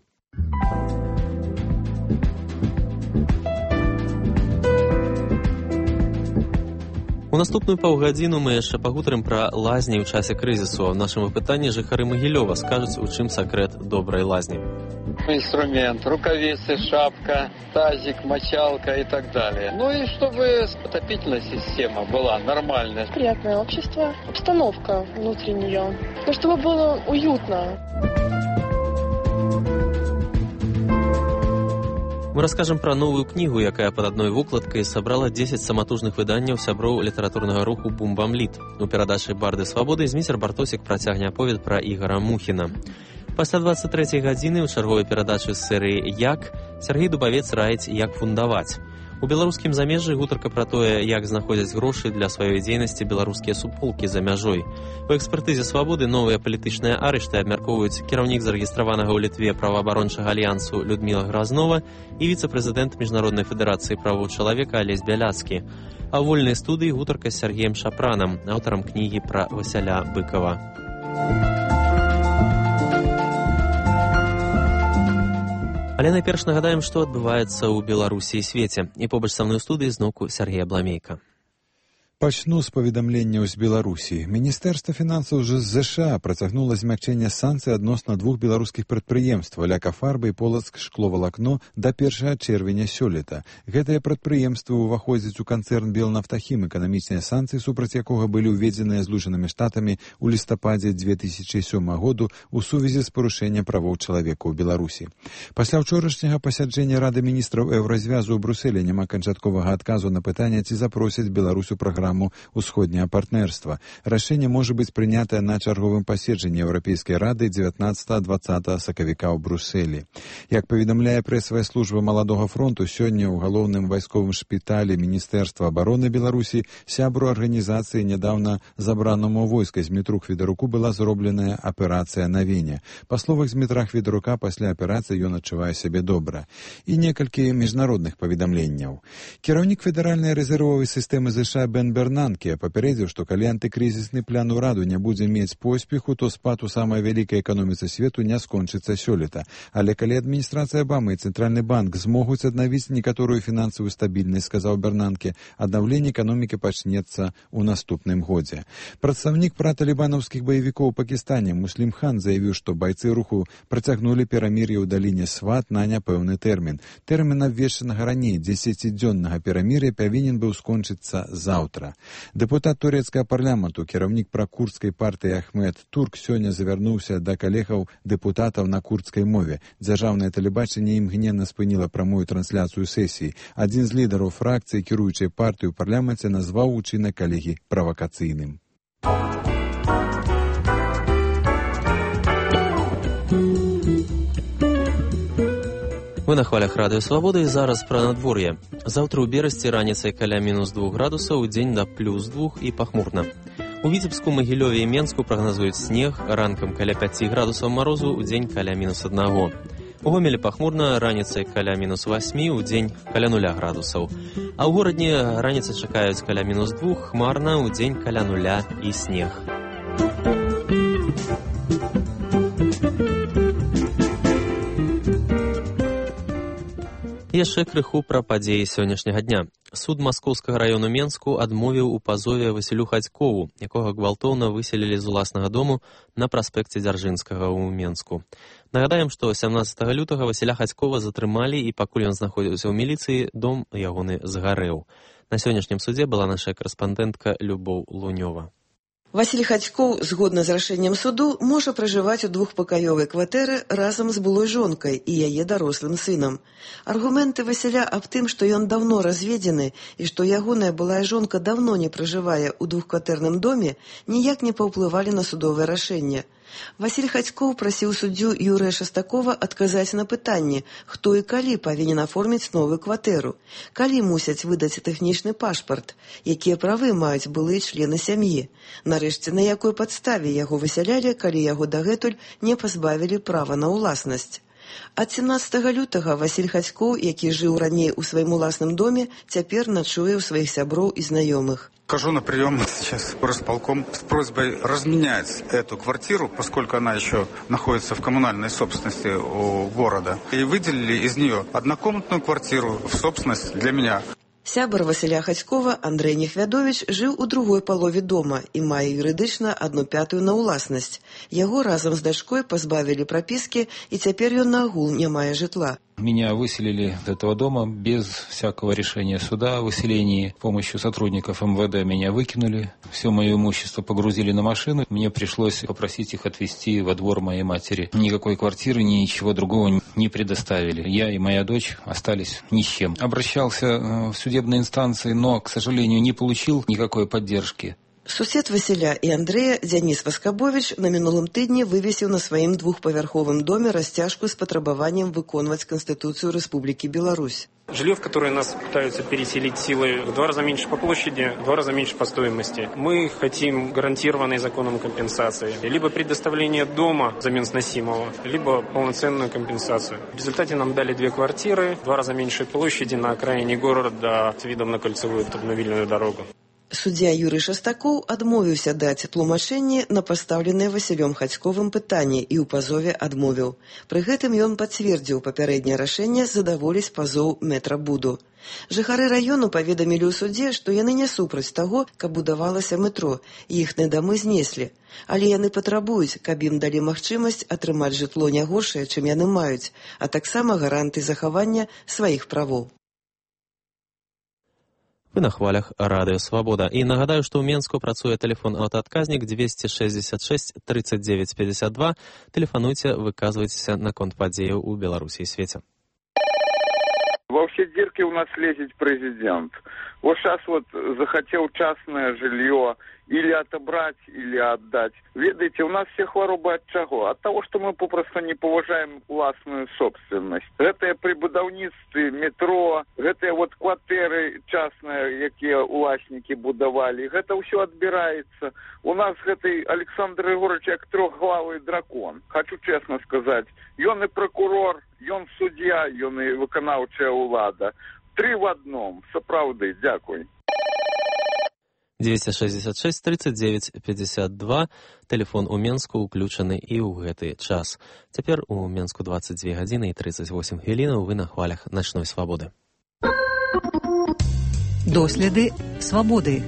У наступную паўгадзіну мы яшчэ пагутарым пра лазні ў часе крызісу. У нашым апытанні жыхары Магілёва скажуць, у чым сакрэт добрай лазні. инструмент, рукавицы, шапка, тазик, мочалка и так далее. Ну и чтобы отопительная система была нормальная. Приятное общество, обстановка внутри нее, ну, чтобы было уютно. Мы раскажам пра новую кнігу, якая пад адной вокладкай сабрала дзесяць саматужных выданняў сяброў літаратурнага руху «Бум-бам-літ». У перадачы «Барды свабоды» Зміцер Бартосік працягне аповед пра Ігара Мухіна. Пасля дваццаць трэцяй гадзіны ў чарговай перадачы з серыі «Як» Сергей Дубавец раіць, як фундаваць. У беларускім замежжы гутарка пра тое, як знаходзяць грошы для сваёй дзейнасці беларускія суполкі за мяжой. У экспертызе свабоды новыя палітычныя арышты абмяркоўваюць кіраўнік зарэгістраванага ў Літве праваабарончага альянсу Людміла Гразнова і віцэ-прэзідэнт Міжнароднай федэрацыі правоў чалавека Алесь Бяляцкі. А ў вольнай студыі гутарка з Сергеем Шапранам, аўтарам кнігі пра Васяля Быкова. Але найперш нагадаем, што адбываецца ў Беларусі і свеце. І побач са мной у студыі зноўку Сергей Абламейка. Пачну з паведамленняў з Беларусі. Міністэрства фінансаў з ЗША працягнула змякчэнне санкцый адносна двух беларускіх прадпрыемстваў «Ляка-фарба» і «Полацк шкловалакно» да першага чэрвеня сёлета. Гэтыя прадпрыемствы ўваходзяць у канцэрн «Белнафтахім», эканамічныя санкцыі супраць якога былі ўведзеныя Злучанымі Штатамі ў лістападзе дзве тысячы сёмага году ў сувязі з парушэннем правоў чалавека ў Беларусі. Пасля ўчорашняга пасяджэння Рады міністраў Еўразвязу ў Брусэлі няма канчатковага адказу на пытанне, ці запросяць Беларусь у праграму усходняе партнерства. Рашэнне можа быць прынятае на чарговым паседжанні Еўрапейскай рады дзевятнаццатага-дваццатага сакавіка ў Брусэлі. Як паведамляе прэсавая служба Маладога фронту, сёння ў галоўным вайсковым шпіталі Міністэрства абароны Беларусі сябру арганізацыі нядаўна забранаму войска Змітру Хвідаруку была зробленая аперацыя на вене. Па словах Змітра Хвідарука, пасля аперацыі ён адчувае сябе добра. І некалькі міжнародных паведамленняў. Кіраўнік федэральнай рэзервовай сістэмы ЗША Бен Бернанке папярэдзіў, што калі антыкрызісны план ураду не будзе мець поспеху, то спад у самай вялікай эканоміцы свету не скончыцца сёлета. Але калі адміністрацыя Абамы і Цэнтральны банк змогуць аднавіць некаторую фінансавую стабільнасць, сказаў Бернанке, аднаўленне эканомікі пачнецца ў наступным годзе. Прадстаўнік праталібанаўскіх баевікоў у Пакістане Муслім Хан заявіў, што байцы руху працягнулі перамір'е ў даліне Сват на няпэўны тэрмін. Тэрмін абвешчанага раней дзесяцідзённага перамір'я павінен быў скончыцца заўтра. Дэпутат турэцкага парламенту, кіраўнік пракурдскай партыі Ахмед Турк сёння завярнуўся да калегаў дэпутатаў на курдскай мове. Дзяржаўнае тэлебачанне імгненна спыніла прамую трансляцыю сесіі. Адзін з лідараў фракцыі, кіруючай партыю ў парламенце, назваў учынак калегі правакацыйным. Вы на хвалях Радыё Свабоды і зараз пра надвор'е. Заўтра ў Берасці раніцай каля мінус двух градусаў, удзень да плюс двух і пахмурна. У Віцебску, Магілёве і Менску прагназуюць снег, ранкам каля пяці градусаў марозу, удзень каля мінус аднаго. У Гомелі пахмурна, раніцай каля мінус васьмі, удзень каля нуля градусаў. А ў горадні раніцай чакаюць каля мінус двух, хмарна, удзень каля нуля і снег. Яшчэ крыху пра падзеі сённяшняга дня. Суд Маскоўскага раёну Менску адмовіў у пазове Васілю Хадзькову, якога гвалтоўна выселілі з уласнага дому на праспекце Дзяржынскага ў Менску. Нагадаем, што сямнаццатага лютага Васіля Хадзькова затрымалі, і пакуль ён знаходзіўся ў міліцыі, дом ягоны згарэў. На сённяшнім судзе была наша карэспандэнтка Любоў Лунёва. Васіль Хадзькоў, згодна з рашэннем суду, можа пражываць у двухпакаёвай кватэры разам з былой жонкай і яе дарослым сынам. Аргументы Васіля аб тым, што ён даўно разведзены і што ягоная былая жонка даўно не пражывае ў двухкватэрным доме, ніяк не паўплывалі на судовае рашэнне. Васіль Хадзькоў прасіў суддзю Юрыя Шастакова адказаць на пытанне, хто і калі павінен аформіць новую кватэру, калі мусяць выдаць тэхнічны пашпарт, якія правы маюць былыя члены сям'і, нарэшце на якой падставе яго высялялі, калі яго дагэтуль не пазбавілі права на ўласнасць. Ад сямнаццатага лютага Васіль Хадзькоў, які жыў раней у сваім уласным доме, цяпер ночуе ў сваіх сяброў і знаёмых. Хожу на прием сейчас в горосполком с просьбой разменять эту квартиру, поскольку она еще находится в коммунальной собственности у города. И выделили из нее однокомнатную квартиру в собственность для меня. Сябар Васіля Хацькова Андрэй Нехвядовіч жыў у другой палове дома і мае юрыдычна адну пятую на ўласнасць. Яго разам з дачкой пазбавілі прапіскі, і цяпер ён наагул не мае жытла. Меня выселили из этого дома без всякого решения суда о выселении. С помощью сотрудников эм вэ дэ меня выкинули. Все мое имущество погрузили на машину. Мне пришлось попросить их отвезти во двор моей матери. Никакой квартиры, ничего другого не предоставили. Я и моя дочь остались ни с чем. Обращался в судебные инстанции, но, к сожалению, не получил никакой поддержки. Сусед Васіля і Андрэя, Дзяніс Васкабовіч, на мінулым тыдні вывесіў на сваім двухпавярховым доме расцяжку з патрабаваннем выконваць Конституцию Республики Беларусь. Жилье, в которое нас пытаются переселить силой, в два раза меньше по площади, в два раза меньше по стоимости. Мы хотим гарантированной законом компенсации. Либо предоставление дома взамен сносимого, либо полноценную компенсацию. В результате нам дали две квартиры, в два раза меньшей площади на окраине города с видом на кольцевую автомобильную дорогу. Суддзя Юрый Шастакоў адмовіўся даць тлумачэнні на пастаўленае Васілём Хацьковым пытанне і ў пазове адмовіў. Пры гэтым ён пацвердзіў папярэдняе рашэнне задаволіць пазоў метрабуду. Жыхары раёну паведамілі ў судзе, што яны не супраць таго, каб будавалася метро, і іхныя дамы знеслі. Але яны патрабуюць, каб ім далі магчымасць атрымаць жытло не горшае, чым яны маюць, а таксама гаранты захавання сваіх правоў. Вы на хвалях Радыё Свабода. І нагадаю, што ў Менску працуе тэлефон аўтаадказнік двести шестьдесят шесть тридцать девять пятьдесят два. Тэлефануйце, выказвайцеся наконт падзеяў у Беларусі і свеце. Во все дырки у нас лезет президент. Вот сейчас вот захотел частное жилье или отобрать, или отдать. Ведаете, у нас все хворобы от чего? От того, что мы попросту не поважаем властную собственность. Это при будаўніцтве метро, это вот квартиры частные, якія уласники будовали. Это все отбирается. У нас этой Александр Егорович как трехглавый дракон. Хочу честно сказать. Он и прокурор, он судья, он и выканаўчая ўлада. Три в одном. Сапраўды. Дякуй. двести шестьдесят шесть тридцать девять пятьдесят два. Тэлефон у Менску уключаны і ў гэты час. Цяпер у Менску двадцать две гадзіны і тридцать восемь хвілінаў. Вы на хвалях начной свабоды. Доследы свабоды.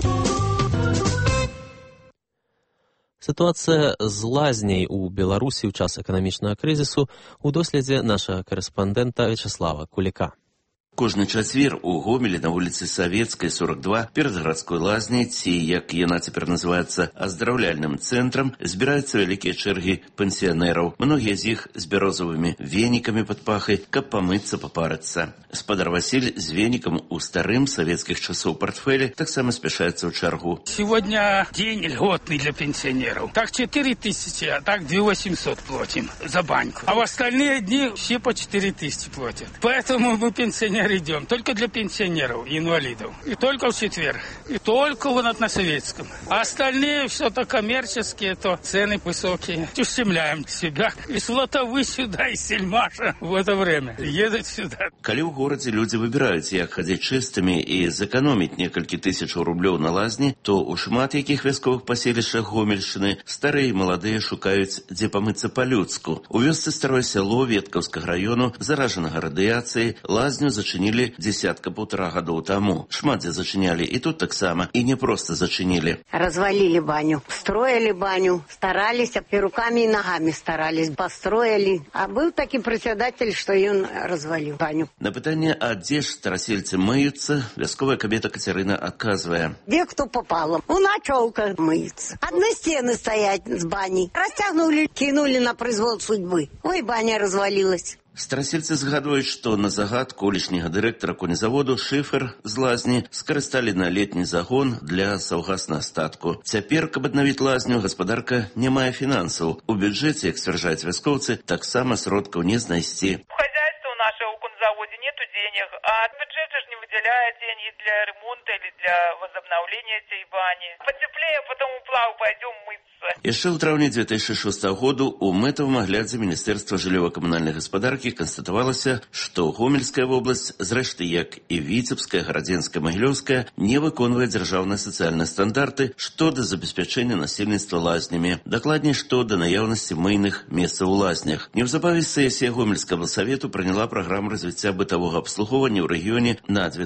Сітуацыя з лазняй у Беларусі ў час эканамічнага крызісу у доследзе нашага карэспандэнта Вячеслава Куліка. Кожны чацвер у Гомелі на вуліцы Савецкай, сорок два, перад гарадской лазняй, ці, як яна цяпер называецца, аздараўляльным цэнтрам, збіраюцца вялікія чэргі пенсіянераў. Многія з іх з бярозавымі венікамі пад пахай, каб памыцца, папарыцца. Спадар Васіль з венікам у старым савецкіх часоў партфелі таксама спяшаецца ў чаргу. Сегодня день льготный для пенсионеров. Так четыре тысячи, а так две тысячи восемьсот платим за баньку. А в остальные дни все по четыре тысячи платят. Поэтому мы пенсионеры идем только для пенсионеров и инвалидов. И только в четверг. И только вот на Советском. А остальные все-то коммерческие, то цены высокие. Ущемляем себя. И с Лотовы сюда, и Сельмаша в это время едут сюда. Калі ў горадзе людзі выбіраюць, як хадзіць чыстымі і зэканоміць некалькі тысячаў рублёў на лазні, то ў шмат якіх вясковых паселішчах Гомельшчыны старыя і маладыя шукаюць, дзе памыцца па-людску. У вёсцы Старое Сяло Веткаўскага раёну, заражанага радыяцыяй, лазню зачынілі дзесятка-паўтара гадоў таму. Шмат дзе зачынялі і тут таксама, і не проста зачынілі. Развалили баню, строили баню, старались, и руками, и ногами старались, построили. А был таки председатель, что и он развалил баню. На пытанне, а дзе ж старасельцы мыюцца, вясковая кабета Кацярына адказвае. Где кто попало? У началка мыется. Одни стены стоять с баней. Растягнули, кинули на произвол судьбы. Ой, баня развалилась. Старасельцы згадваюць, што на загад колішняга дырэктара конезаводу шыфер з лазні скарысталі на летні загон для саўгаснага астатку. Цяпер, каб аднавіць лазню, гаспадарка не мае фінансаў. У бюджэце, як сцвярджаюць вяскоўцы, таксама сродкаў не знайсці. Нашего в конзаводе нету денег, а бюджет же не выделяет деньги для ремонта или для возобновления этой бани. Потеплее, потом уплаву пойдем мыться. Яшчэ ў траўні две тысячи шостага году у мэтавым аглядзе Міністэрства жыллёва-камунальнай гаспадаркі канстатавалася, што Гомельская вобласць, зрэшты, як і Віцебская, Гарадзенская, Магілёўская, не выконвае дзяржаўныя сацыяльныя стандарты што да забеспячэння насельніцтва лазнямі, дакладней, што да наяўнасці мыйных месцаў у лазнях. Неўзабаве сесія Гомельскага савету прыняла праграму развіцця бытавога абслугоўвання ў рэгіёне на две тысячи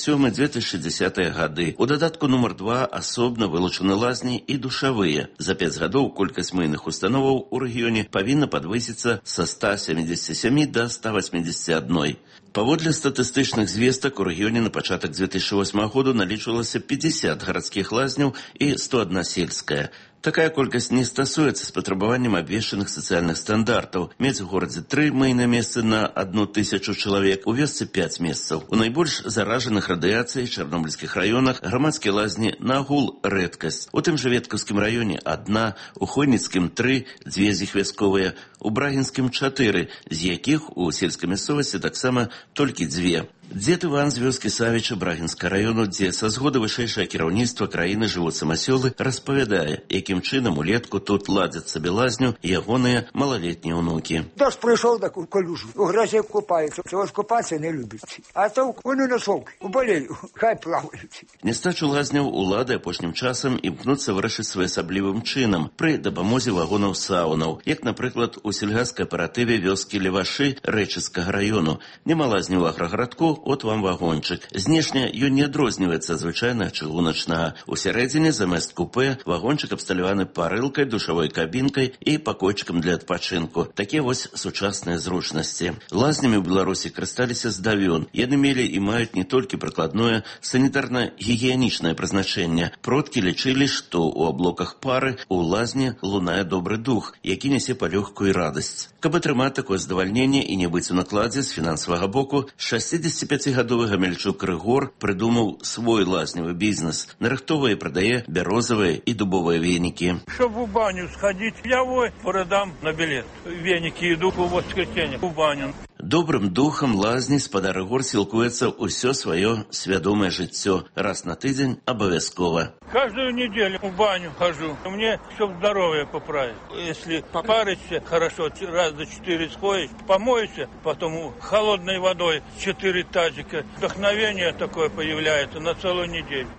сёмы — две тысячи дзесятыя гады. У дадатку нумар два асобна вылучаны лазні і душавыя. За пяць гадоў колькасць мыйных установаў у рэгіёне павінна падвысіцца са ста семидесяти семи до ста восьмидесяти одной. Паводле статыстычных звестак у рэгіёне на пачатак две тысячи восьмага году налічвалася пятьдесят гарадскіх лазняў і сто одна сельская. Такая колькасць не стасуецца з патрабаваннем абвешчаных сацыяльных стандартаў. Мець у горадзе тры мыйныя месцы на одну тысячу чалавек, у вёсцы пяць месцаў. У найбольш заражаных радыяцыяй чарнобыльскіх раёнах грамадскія лазні нагул рэдкасць. У тым жа Веткаўскім раёне адна, у Хойніцкім тры, дзве з іх вясковыя, у Брагінскім чатыры, з якіх у сельскай мясцовасці таксама толькі дзве. Дзед Іван з вёскі Савіча Брагінска раёну, дзе са згоды вышэйшае кіраўніцтва краіны жывуць самасёлы, распавядае, якім чынам улетку тут ладзяць сабе лазню ягоныя малалетнія ўнукі. Дождь прийшов на калюжу, у грязі купаються, цього ж купатися не люблять. А то вони на совки, у болею, хай плавають. Нестачу лазняў улады апошнім часам імкнуцца вырашыць своеасаблівым чынам пры дапамозе вагонаў саунаў, як, напрыклад, у сельгазкааператыве вёскі Левашы Рэчыцкага раёну. Няма лазні ў аграгарадку, от вам вагончык. Знешне ён не адрозніваецца звычайнага чыгуначнага. Усярэдзіне замест купе вагончык абсталяваны парылкай, душавой кабінкай і пакойчыкам для адпачынку. Такія вось сучасныя зручнасці. Лазнямі ў Беларусі карысталіся здавён. Яны мелі і маюць не толькі прыкладное санітарна-гігіенічнае прызначэнне. Продкі лічылі, што ў аблоках пары у лазні лунае добры дух, які нясе палёгку і радасць. Каб атрымаць такое задавальненне і не быць у накладзе з фінансавага боку, шасцідзесятипяцігадовы Гамельчук Рыгор прыдумаў свой лазневы бізнес. Нарыхтовае і прадае бярозавыя і дубовыя венікі. Щоб у баню сходить, я вой продам на билет. Веники иду в воскресенье в баню. Добрым духам лазні спадар Рыгор сілкуецца ўсё сваё свядомае жыццё. Раз на тыдзень абавязкова. Каждую неделю в баню хожу. Мне все здоровье поправить. Если попаришься хорошо, раз за четыре сходишь, помоешься, потом холодной водой четыре тазика. Вдохновение такое появляется на целую неделю.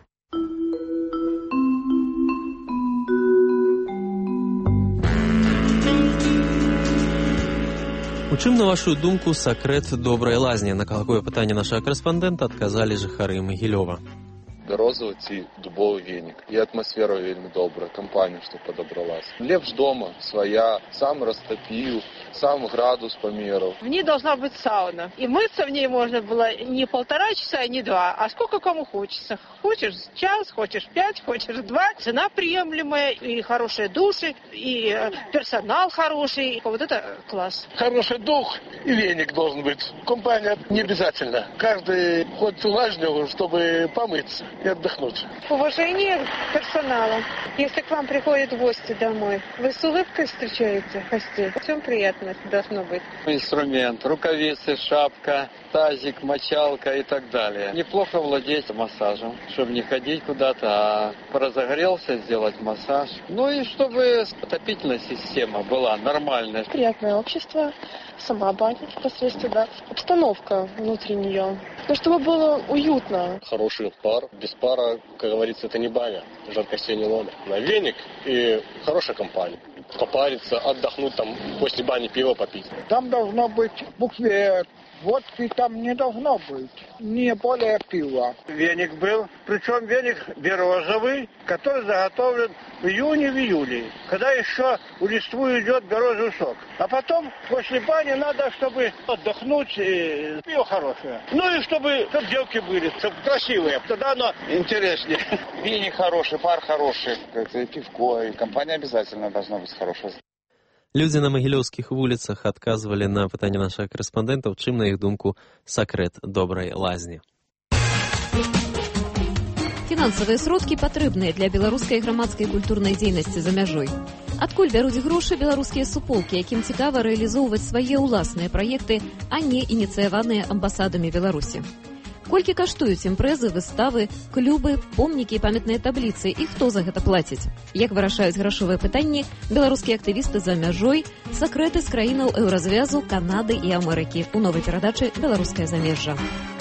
У чым, на вашу думку, сакрэт добрай лазні? На какое пытанне нашага корэспандэнта адказалі жыхары Магілёва. Бярозавы ці дубовы венік. І атмасфера вельмі добрая, кампанія, што падабралась. Лепш дома своя, сам растопил, сам градус померил. В ней должна быть сауна. И мыться в ней можно было не полтора часа, не два, а сколько кому хочется. Хочешь час, хочешь пять, хочешь два. Цена приемлемая, и хорошие души, и персонал хороший. Вот это класс. Хороший дух и веник должен быть. Компания не обязательно. Каждый ходит в лазню, чтобы помыться и отдохнуть. Уважение персонала. Если к вам приходят гости домой, вы с улыбкой встречаете гостей. Всем приятно должно быть. Инструмент, рукавицы, шапка, тазик, мочалка и так далее. Неплохо владеть массажем, чтобы не ходить куда-то, а разогрелся, сделать массаж. Ну и чтобы отопительная система была нормальная. Приятное общество, сама баня непосредственно, обстановка внутри нее. Ну, чтобы было уютно. Хороший пар. Без пара, как говорится, это не баня. Жаркостей не ломит. На веник и хорошая компания. Попариться, отдохнуть, там, после бани пиво попить. Там должно быть буфет. Водки там не должно быть, не более пива. Веник был, причем веник березовый, который заготовлен в июне, в июле, когда еще у листвы идет березовый сок. А потом, после бани, надо, чтобы отдохнуть, и пиво хорошее. Ну и чтобы, чтобы девки были, чтобы красивые, тогда оно интереснее. Веник хороший, пар хороший, это и пивко, и компания обязательно должна быть хорошая. Людзі на магілёўскіх вуліцах адказвалі на пытанне нашага корэспандэнта, у чым, на іх думку, сакрэт добрай лазні. Фінансавыя сродкі патрэбныя для беларускай грамадскай культурнай дзейнасці за мяжой. Адкуль бяруць грошы беларускія суполкі, якім цікава рэалізоўваць свае ўласныя праекты, а не ініцыяваныя амбасадамі Беларусі? Колькі каштуюць імпрэзы, выставы, клубы, помнікі і памятныя табліцы, і хто за гэта плаціць? Як вырашаюць грашовыя пытанні беларускія актывісты за мяжой, сакрэты з краінаў еўразвязу, Канады і Амерыкі. У новай перадачы «Беларускае замежжа».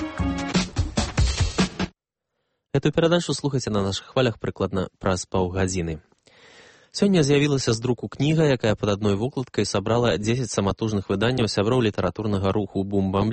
Эту перадачу слухайце на нашых хвалях прыкладна праз паўгадзіны. Сёння з'явілася з друку кніга, якая пад адной вокладкай сабрала дзесяць саматужных выданняў сяброў літаратурнага руху «Бум-бам-літ».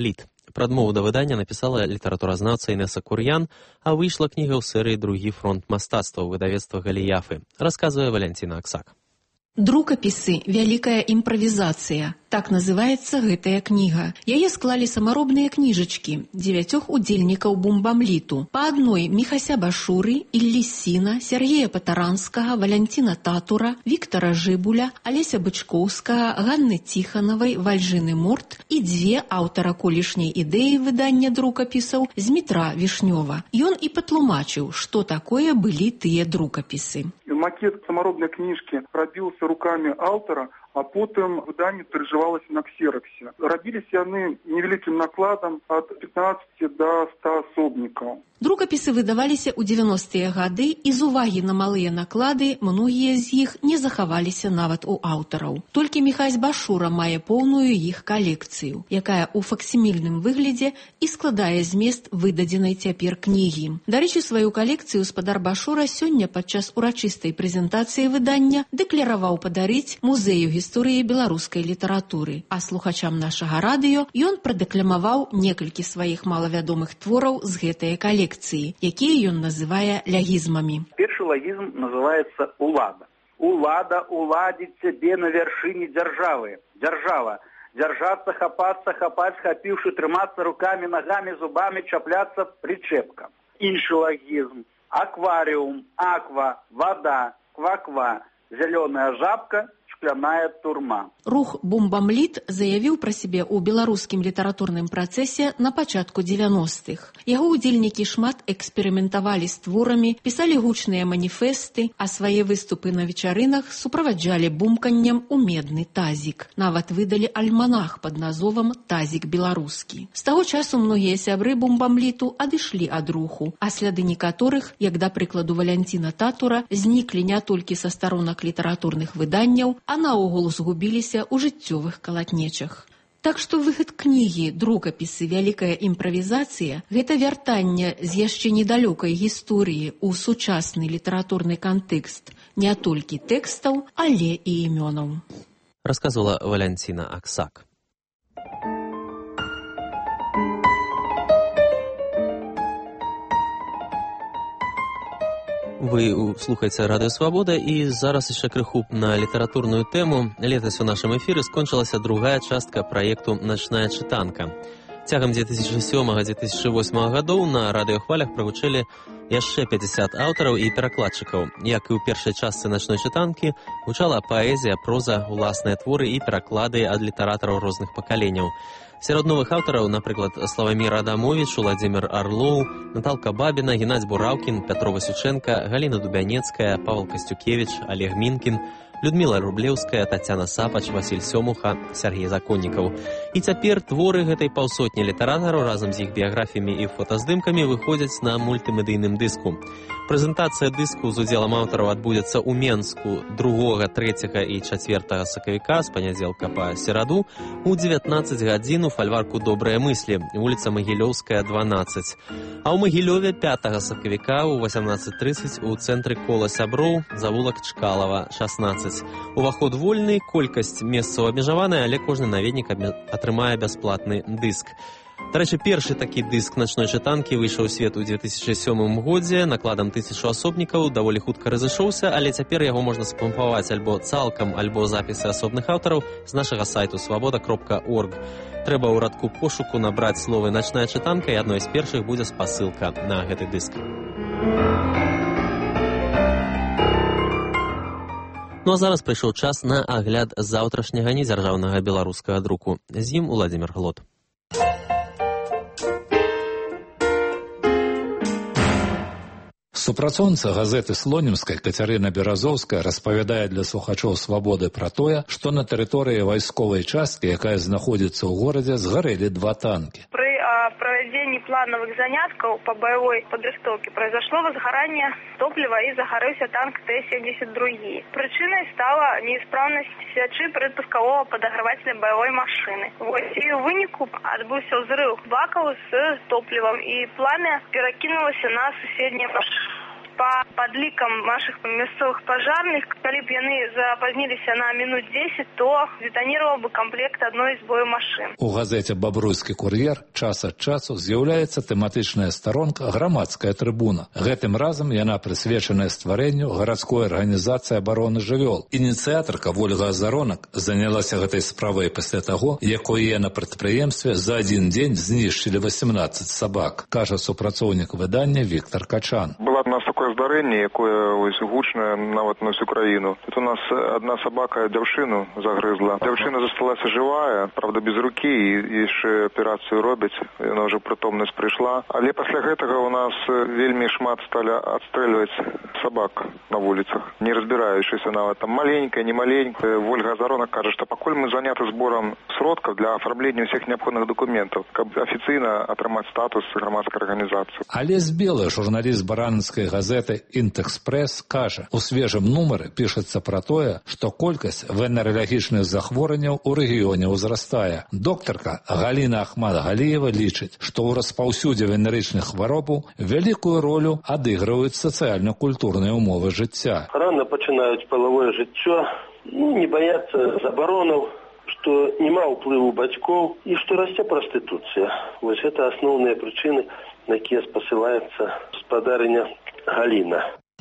Прадмову да выдання напісала літаратуразнаўца Інеса Кур'ян, а выйшла кніга ў серыі «Другі фронт мастацтва» выдавецтва Галіяфы, расказвае Валянціна Аксак. Друкапісы «Вялікая імправізацыя». Так называецца гэтая кніга. Яе склалі самаробныя кніжачкі дзевяцёх удзельнікаў бумбамліту. Па адной Міхася Башуры, Іллі Сіна, Сергея Патаранскага, Валянціна Татура, Віктара Жыбуля, Алеся Бычкоўскага, Ганны Ціханавай, Вальжыны Морт і дзве аўтара колішняй ідэі выдання друкапісаў Змітра Вішнёва. Ён і патлумачыў, што такое былі тыя друкапісы. Макет самаробнай кніжкі рабіўся рукамі аўтара, а потым выданне перажывалася на ксераксе. Рабіліся яны невялікім накладам ад пятнаццаці да ста асобнікаў. Друкапісы выдаваліся ў дзевяностыя гады, і з увагі на малыя наклады многія з іх не захаваліся нават у аўтараў. Толькі Міхась Башура мае поўную іх калекцыю, якая ў факсімільным выглядзе і складае змест выдадзенай цяпер кнігі. Дарэчы, сваю калекцыю спадар Башура сёння падчас урачыстай прэзентацыі выдання дэкляраваў падарыць музею гісторыі беларускай літаратуры, а слухачам нашага радыё ён прадэкламаваў некалькі сваіх малавядомых твораў з гэтае калекцыі, якія ён называе лягізмамі. Першы лягізм называецца «Улада». Улада уладзіць цябе на вяршыні дзяржавы. Дзяржава. Дзяржацца, хапацца, хапаць, хапіўшы, трымацца рукамі, нагамі, зубамі, чапляцца прычэпкам. Іншы лягізм. Акварыум, аква, вада, ква-ква, зялёная жабка, шкляная турма. Рух «Бумбамліт» заявіў пра сябе ў беларускім літаратурным працэсе на пачатку дзевяностых. Яго удзельнікі шмат эксперыментавалі з творамі, пісалі гучныя маніфесты, а свае выступы на вечарынах суправаджалі бумканнем у медны тазік. Нават выдалі альманах пад назовам «Тазік беларускі». З таго часу многія сябры «Бумбамліту» адышлі ад руху, а сляды некаторых, як да прыкладу Валянціна Татура, зніклі не толькі са старонак літаратурных выданняў, а наогул згубіліся ў жыццёвых калатнечах. Так што выхад кнігі «Друкапісы. Вялікая імправізацыя» – гэта вяртанне з яшчэ недалёкай гісторыі ў сучасны літаратурны кантэкст не толькі тэкстаў, але і імёнаў. Расказвала Валянціна Аксак. Вы слухаеце Радыё Свабода, і зараз яшчэ крыху на літаратурную тэму. Летась у нашым эфіры скончылася другая частка праекту «Начная чытанка». Цягам дзве тысячы сёмага - дзве тысячы восьмага гадоў на радыёхвалях прагучэлі яшчэ пяцьдзясят аўтараў і перакладчыкаў. Як і ў першай частцы «Начной чытанкі» гучала паэзія, проза, уласныя творы і пераклады ад літаратараў розных пакаленняў. Сярод новых аўтараў, напрыклад, Славамір Адамовіч, Уладзімір Арлоў, Наталка Бабіна, Геннадзь Бураўкін, Пятро Васючэнка, Галіна Дубянецкая, Павел Касцюкевіч, Олег Мінкін, Людміла Рублеўская, Тацяна Сапач, Васіль Сёмуха, Сергей Законнікаў. І цяпер творы гэтай паўсотні літаратараў разам з іх біяграфіямі і фотаздымкамі выходзяць на мультымедыйным дыску. Прэзентацыя дыску з удзелам аўтараў адбудзецца ў Менску другога, трэцяга і чацвёртага сакавіка з панядзелка па сераду у дзевятнаццаць гадзін у фальварку «Добрыя мыслі», вуліца Магілёўская, дванаццаць. А ў Магілёве пятага сакавіка ў васямнаццаць трыццаць у цэнтры кола сяброў завулак Чкалава, шаснаццаць. Уваход вольны, колькасць месцаў абмежаваная, але кожны наведнік атрымае бясплатны дыск. Дарэчы, першы такі дыск «Начной чытанкі» выйшаў у свет у дзве тысячы сёмым годзе накладам тысячу асобнікаў, даволі хутка разышоўся, але цяпер яго можна спампаваць альбо цалкам, альбо запісы асобных аўтараў з нашага сайту свабода кропка орг. Трэба ў радку пошуку набраць словы «Начная чытанка», і адной з першых будзе спасылка на гэты дыск. Ну а зараз прыйшоў час на агляд заўтрашняга недзяржаўнага беларускага друку. З ім Уладзімір Глот. Супрацоўніца газеты «Слонімскай» Кацярына Беразоўская распавядае для слухачоў «Свабоды» пра тое, што на тэрыторыі вайсковай часткі, якая знаходзіцца ў горадзе, згарэлі два танкі. Проведении плановых занятков по боевой подготовке произошло возгорание топлива и загорелся танк Т семьдесят два. Причиной стала неисправность свечи предпускового подогревателя боевой машины. Вот, и в вынику отбылся взрыв баков с топливом, и пламя перекинулось на соседние машины. По подликам наших мясцовых пожарных, калі б яны запазніліся на минут десять, то детонировал бы комплект одной из боемашин. У газеце «Бабруйскі кур'ер» час ад часу з'яўляецца тэматычная старонка «Грамадская трыбуна». Гэтым разам яна прысвечаная стварэнню гарадской арганізацыі абароны жывёл. Ініцыятарка Вольга Азаронак занялася гэтай справай пасля таго, як у яе на прадпрыемстве за адзін дзень знішчылі восемнадцать сабак, кажа супрацоўнік выдання Віктор Качан. Было у нас такое здарэнне, якое ось гучнае нават на всю краіну. Тут у нас одна собака дзяўчыну загрызла. Дзяўчына засталася жывая, правда без рукі, і яшчэ аперацыю робяць, яна ўжо прытомнасць прыйшла. Але пасля гэтага у нас вельмі шмат сталі адстрэльваць собак на вуліцах, не разбіраючыся нават там маленькая, не маленькая. Вольга Азаронак кажа, што пакуль мы заняты зборам сродкаў для афармлення ўсіх неабходных дакументаў, каб афіцыйна атрымаць статус грамадскай арганізацыі. Алесь Белы, журналіст баранінскай газеты «Інтэкспрэс», кажа, у свежым нумары пішацца пра тое, што колькасць венералагічных захворванняў у рэгіёне ўзрастае. Доктарка Галіна Ахмад-Галіева лічыць, што ў распаўсюдзе венерычных хваробаў вялікую ролю адыгрываюць сацыяльна-культурныя умовы жыцця. Рано пачынаюць палавое жыццё, ну, не баяцца забаронаў, што няма ўплыву бацькоў і што расце прастытуцыя. Вось гэта асноўныя прычыны, на якія спасылаецца гаспадарыня Галіна.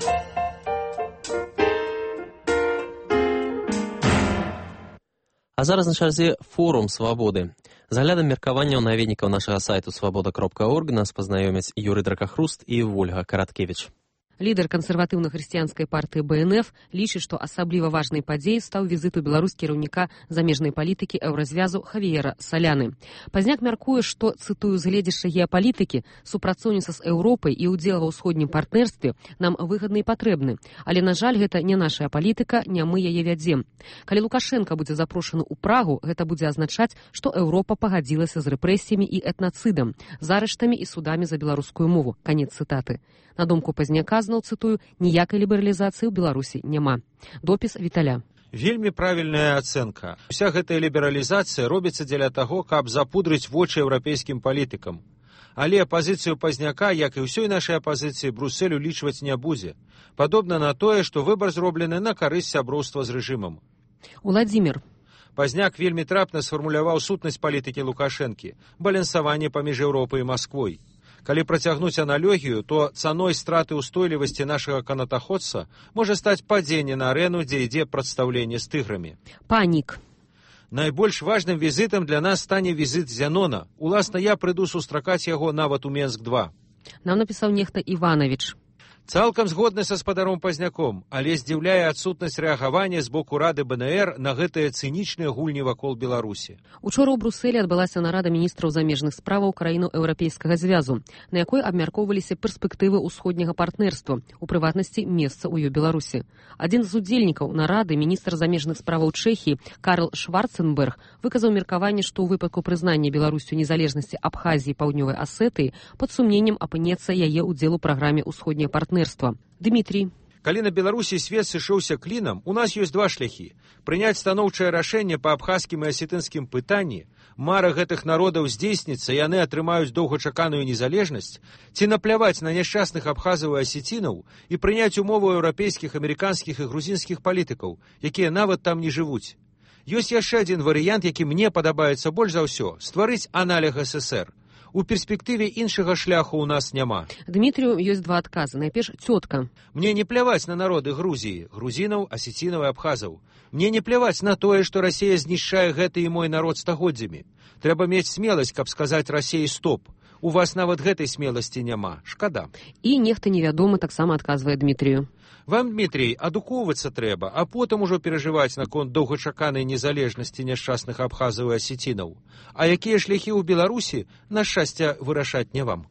А зараз на чарзе форум «Свабоды». З аглядам меркаванняў наведнікаў нашага сайту свабода кропка орг нас пазнаёмяць Юрый Дракахруст і Вольга Караткевіч. Лідар кансерватыўна-хрысціянскай партыі Бэ Эн Эф лічыць, што асабліва важнай падзеяй стаў візіт у Беларусь кіраўніка замежнай палітыкі еўразвязу Хавіера Саляны. Пазняк мяркуе, што, цытую, з гледзяшча геапалітыкі, супрацоўніцтва з Еўропай і ўдзел ва ўсходнім партнерстве нам выгадны і патрэбны. Але, на жаль, гэта не нашая палітыка, не мы яе вядзем. Калі Лукашенка будзе запрошаны ў Прагу, гэта будзе азначаць, што Еўропа пагадзілася з рэпрэсіямі і этнацыдам, з арыштамі і судамі за беларускую мову. Канец цытаты. На думку Пазняка, зноў цытую, ніякай лібералізацыі ў Беларусі няма. Допіс Віталя. Вельмі правільная ацэнка. Уся гэтая лібералізацыя робіцца дзеля таго, каб запудрыць вочы еўрапейскім палітыкам. Але пазіцыю Пазняка, як і ўсёй нашай апазіцыі, Брусэль улічваць не будзе. Падобна на тое, што выбар зроблены на карысць сяброўства з рэжымам. Уладзімір. Пазняк вельмі трапна сфармуляваў сутнасць палітыкі Лукашэнкі, балансаванне паміж Еўропай і Масквой. Калі працягнуць аналогію, то цаной страты ўстойлівасці нашага канатаходца можа стаць падзенне на арэну, дзе ідзе прадстаўленне з тыграмі. Панік. Найбольш важным візітам для нас стане візіт Зянона. Уласна, я прыйду сустракаць яго нават у Менск два. Нам напісаў нехта Іванович. Цалкам згодны са спадаром Пазняком, але здзіўляе адсутнасць рэагавання з боку Рады Бэ Эн Эр на гэтыя цынічныя гульні вакол Беларусі. Учора ў Брусэлі адбылася нарада міністраў замежных справаў краіну Еўрапейскага звязу, на якой абмяркоўваліся перспектывы ўсходняга партнерства, у прыватнасці месца ў ёй Беларусі. Адзін з удзельнікаў нарады, міністр замежных справаў Чэхіі Карл Шварценберг, выказаў меркаванне, што ў выпадку прызнання Беларусю незалежнасці Абхазіі і Паўднёвай Асетыі пад сумненнем апынецца яе ўдзел у праграме ўсходняга партнерства. Дмітрий. Калі на Беларусі свет сышоўся клінам, у нас ёсць два шляхі. Прыняць станоўчае рашэнне па абхазскім і асетынскім пытанні, мара гэтых народаў здзейсніцца, яны атрымаюць доўгачаканую незалежнасць, ці напляваць на няшчасных абхазаў і асецінаў і прыняць умову еўрапейскіх, амерыканскіх і грузінскіх палітыкаў, якія нават там не жывуць. Ёсць яшчэ адзін варыянт, які мне падабаецца больш за ўсё – стварыць аналег эс эс эр. У перспектыве іншага шляху ў нас няма. Дмітрію ёсць два адказы. Найперш, цётка. Мне не пляваць на народы Грузіі, грузінаў, асецінаў і абхазаў. Мне не пляваць на тое, што Расія знішчае гэты і мой народ стагоддзямі. Трэба мець смеласць, каб сказаць Расіі стоп. У вас нават гэтай смеласці няма. Шкада. І нехта невядомы таксама адказвае Дмітрію. Вам, Дмітрий, адукоўвацца трэба, а потым ужо перажываць наконт доўгачаканай незалежнасці няшчасных абхазаў і асецінаў. А якія шляхі ў Беларусі, на шчасце, вырашаць не вам.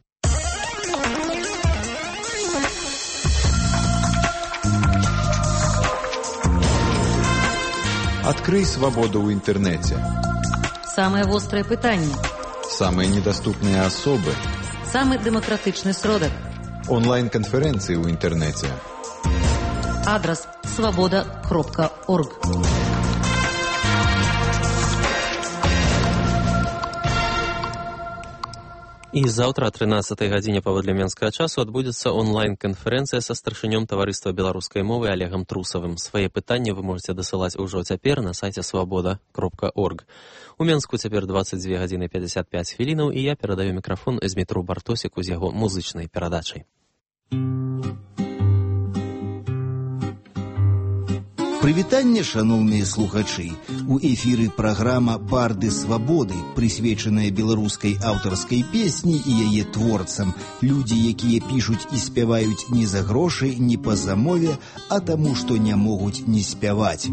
Открый свободу ў інтэрнэце. Самае вострае пытанне. Самыя недаступныя асобы. Самы дэмакратычны сродак. Онлайн-канферэнцыі ў інтэрнэце. Адрес свобода кропка орг. І заўтра о трынаццатай гадзіне паводле менскага часу адбудзецца онлайн-канферэнцыя са старшынём таварыства беларускай мовы Олегам Трусавым. Свае пытанні вы можаце дасылаць ужо цяпер на сайце свабода кропка орг. У Менску цяпер дваццаць дзве гадзіны пятьдесят пять хвілінаў, і я перадаю мікрафон Змітру Бартосіку з яго музычнай перадачай. Прывітанне, шаноўныя слухачы! У эфіры праграма «Барды свабоды», прысвечаная беларускай аўтарскай песні і яе творцам. Людзі, якія пішуць і спяваюць не за грошы, не па замове, а таму, што не могуць не спяваць.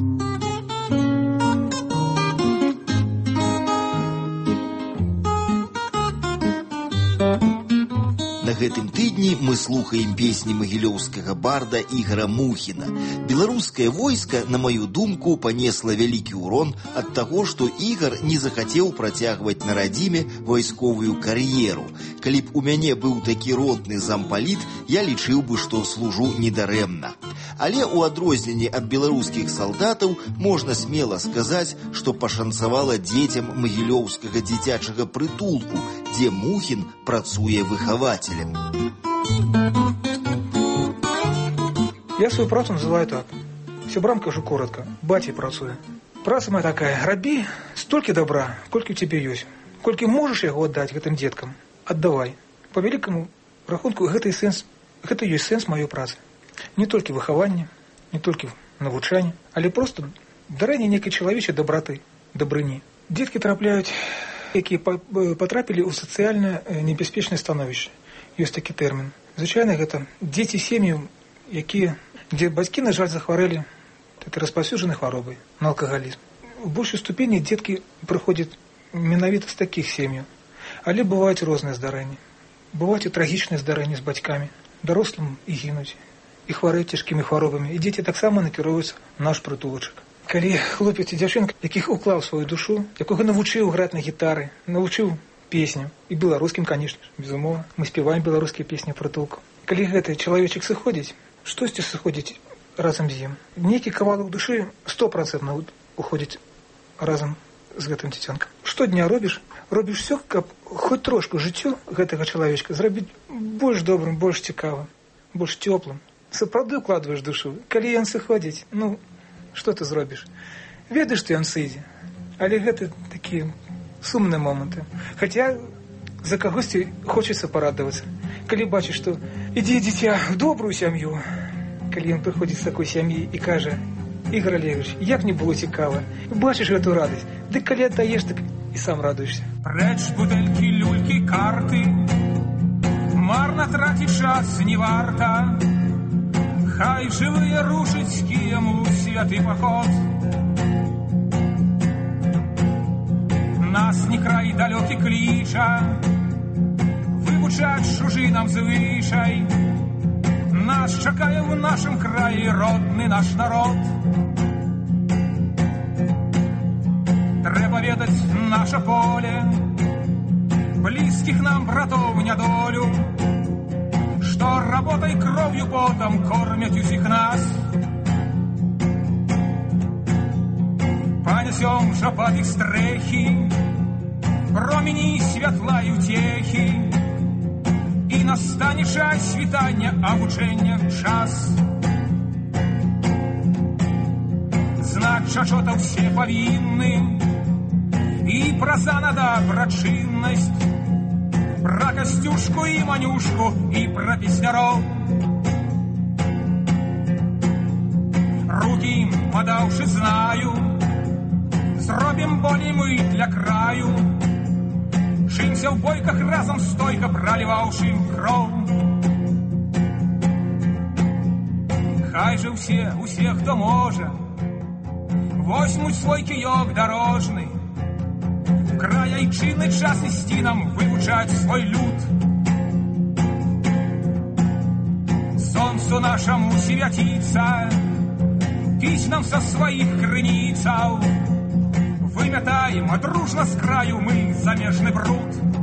На гэтым тыдні мы слухаем песні магілёўскага барда Ігара Мухіна. Беларускае войска, на маю думку, панесла вялікі ўрон ад таго, што Ігар не захацеў працягваць на радзіме вайсковую кар'еру. Калі б у мяне быў такі родны зампаліт, я лічыў бы, што служу недарэмна. Але ў адрозненне ад беларускіх салдатаў можна смела сказаць, што пашанцавала дзецям магілёўскага дзіцячага прытулку, дзе Мухін працуе выхавацелем. Я свою працу называю так. Сябрам кажу коротко. Бацей працуе. Праца моя такая. Рабі столькі добра, колькі ў цябе ёсць. Колькі можаш яго аддаць гэтым дзеткам, аддавай. Па вялікаму рахунку гэта, сэнс, гэта ёсць сэнс маёй працы. Не толькі выхаванне, не толькі навучанне, але проста дарэнне нейкай чалавечай дабраты, дабрыні. Дзеткі трапляюць, якія патрапілі ў сацыяльна небяспечнае становішча. Ёсць такі тэрмін. Звычайна гэта дзеці сем'яў, якія, дзе бацькі, на жаль, захварэлі распаўсюджанай хваробай на алкагалізм. У большай ступені дзеткі прыходзяць менавіта з такіх сем'яў. Але бываюць розныя здарэнні. Бываюць і трагічныя здарэнні з бацькамі. Дарослым і гінуць, і хварэюць цяжкімі хваробамі. І дзеці таксама накіроўваюцца наш прытулачак. Калі хлопец і дзяўчынка, якіх уклаў сваю душу, якога навучыў граць на гітары, навучыў песням, і беларускім, канешне, безумоўна. Мы спяваем беларускія песні прытулку. Калі гэты чалавечак сыходзіць, штосьці сыходзіць разам з ім. Нейкі кавалак душы сто процентаў уходзіць разам з гэтым дзіцёнкам. Штодня робіш, робіш все, каб хоць трошку жыццё гэтага чалавечка зрабіць больш добрым, больш цікавым, больш цёплым. Сапраўды укладваеш душу. Калі ён сыходзіць, ну, што ты зробіш? Ведаеш, што ён сыдзе, але гэта такія сумныя моманты. Хаця за кагосьці хочацца парадавацца. Калі бачыш, што ідзі, дзіця, в добрую сям'ю. Калі ён прыходзіць з такой сям'і і кажа: Ігор Олегович, як мне было цікава. Бачыш гэту радасць. Дык калі аддаеш, так і сам радуешся. Прэч бутэлькі, люлькі, карты. Марна траціць час не варта. Хай жывыя рушыцкі яму святы паход. Нас не край далёкі кліча, вывучаць чужынам звычай. Нас чакае ў нашым краі родны наш народ. Трэба ведаць наша поле, блізкіх нам братоў нядолю, што работай, кров'ю, потам кормяць усіх нас. Панесём жа пад іх стрэхі промені святла і ўцехі, і настане час світання, абучэння час. Знак чачота ўсе павінны, і пра зана дабрачыннасць, пра касцюшку і манюшку, і пра песняроў. Рукі ім падаўшы знаю, зробім болей мы для краю. Чымся ў бойках разам стойка, праліваўшы кроў. Хай жа ўсе, усе, хто можа, возьмуць свой кіёк дарожны. Край айчынны час ісці нам, вывучаць свой люд. Сонцу нашаму свяціцца, піць нам са сваіх крыніцаў. Вымятаем, а дружна з краю мы замежны бруд.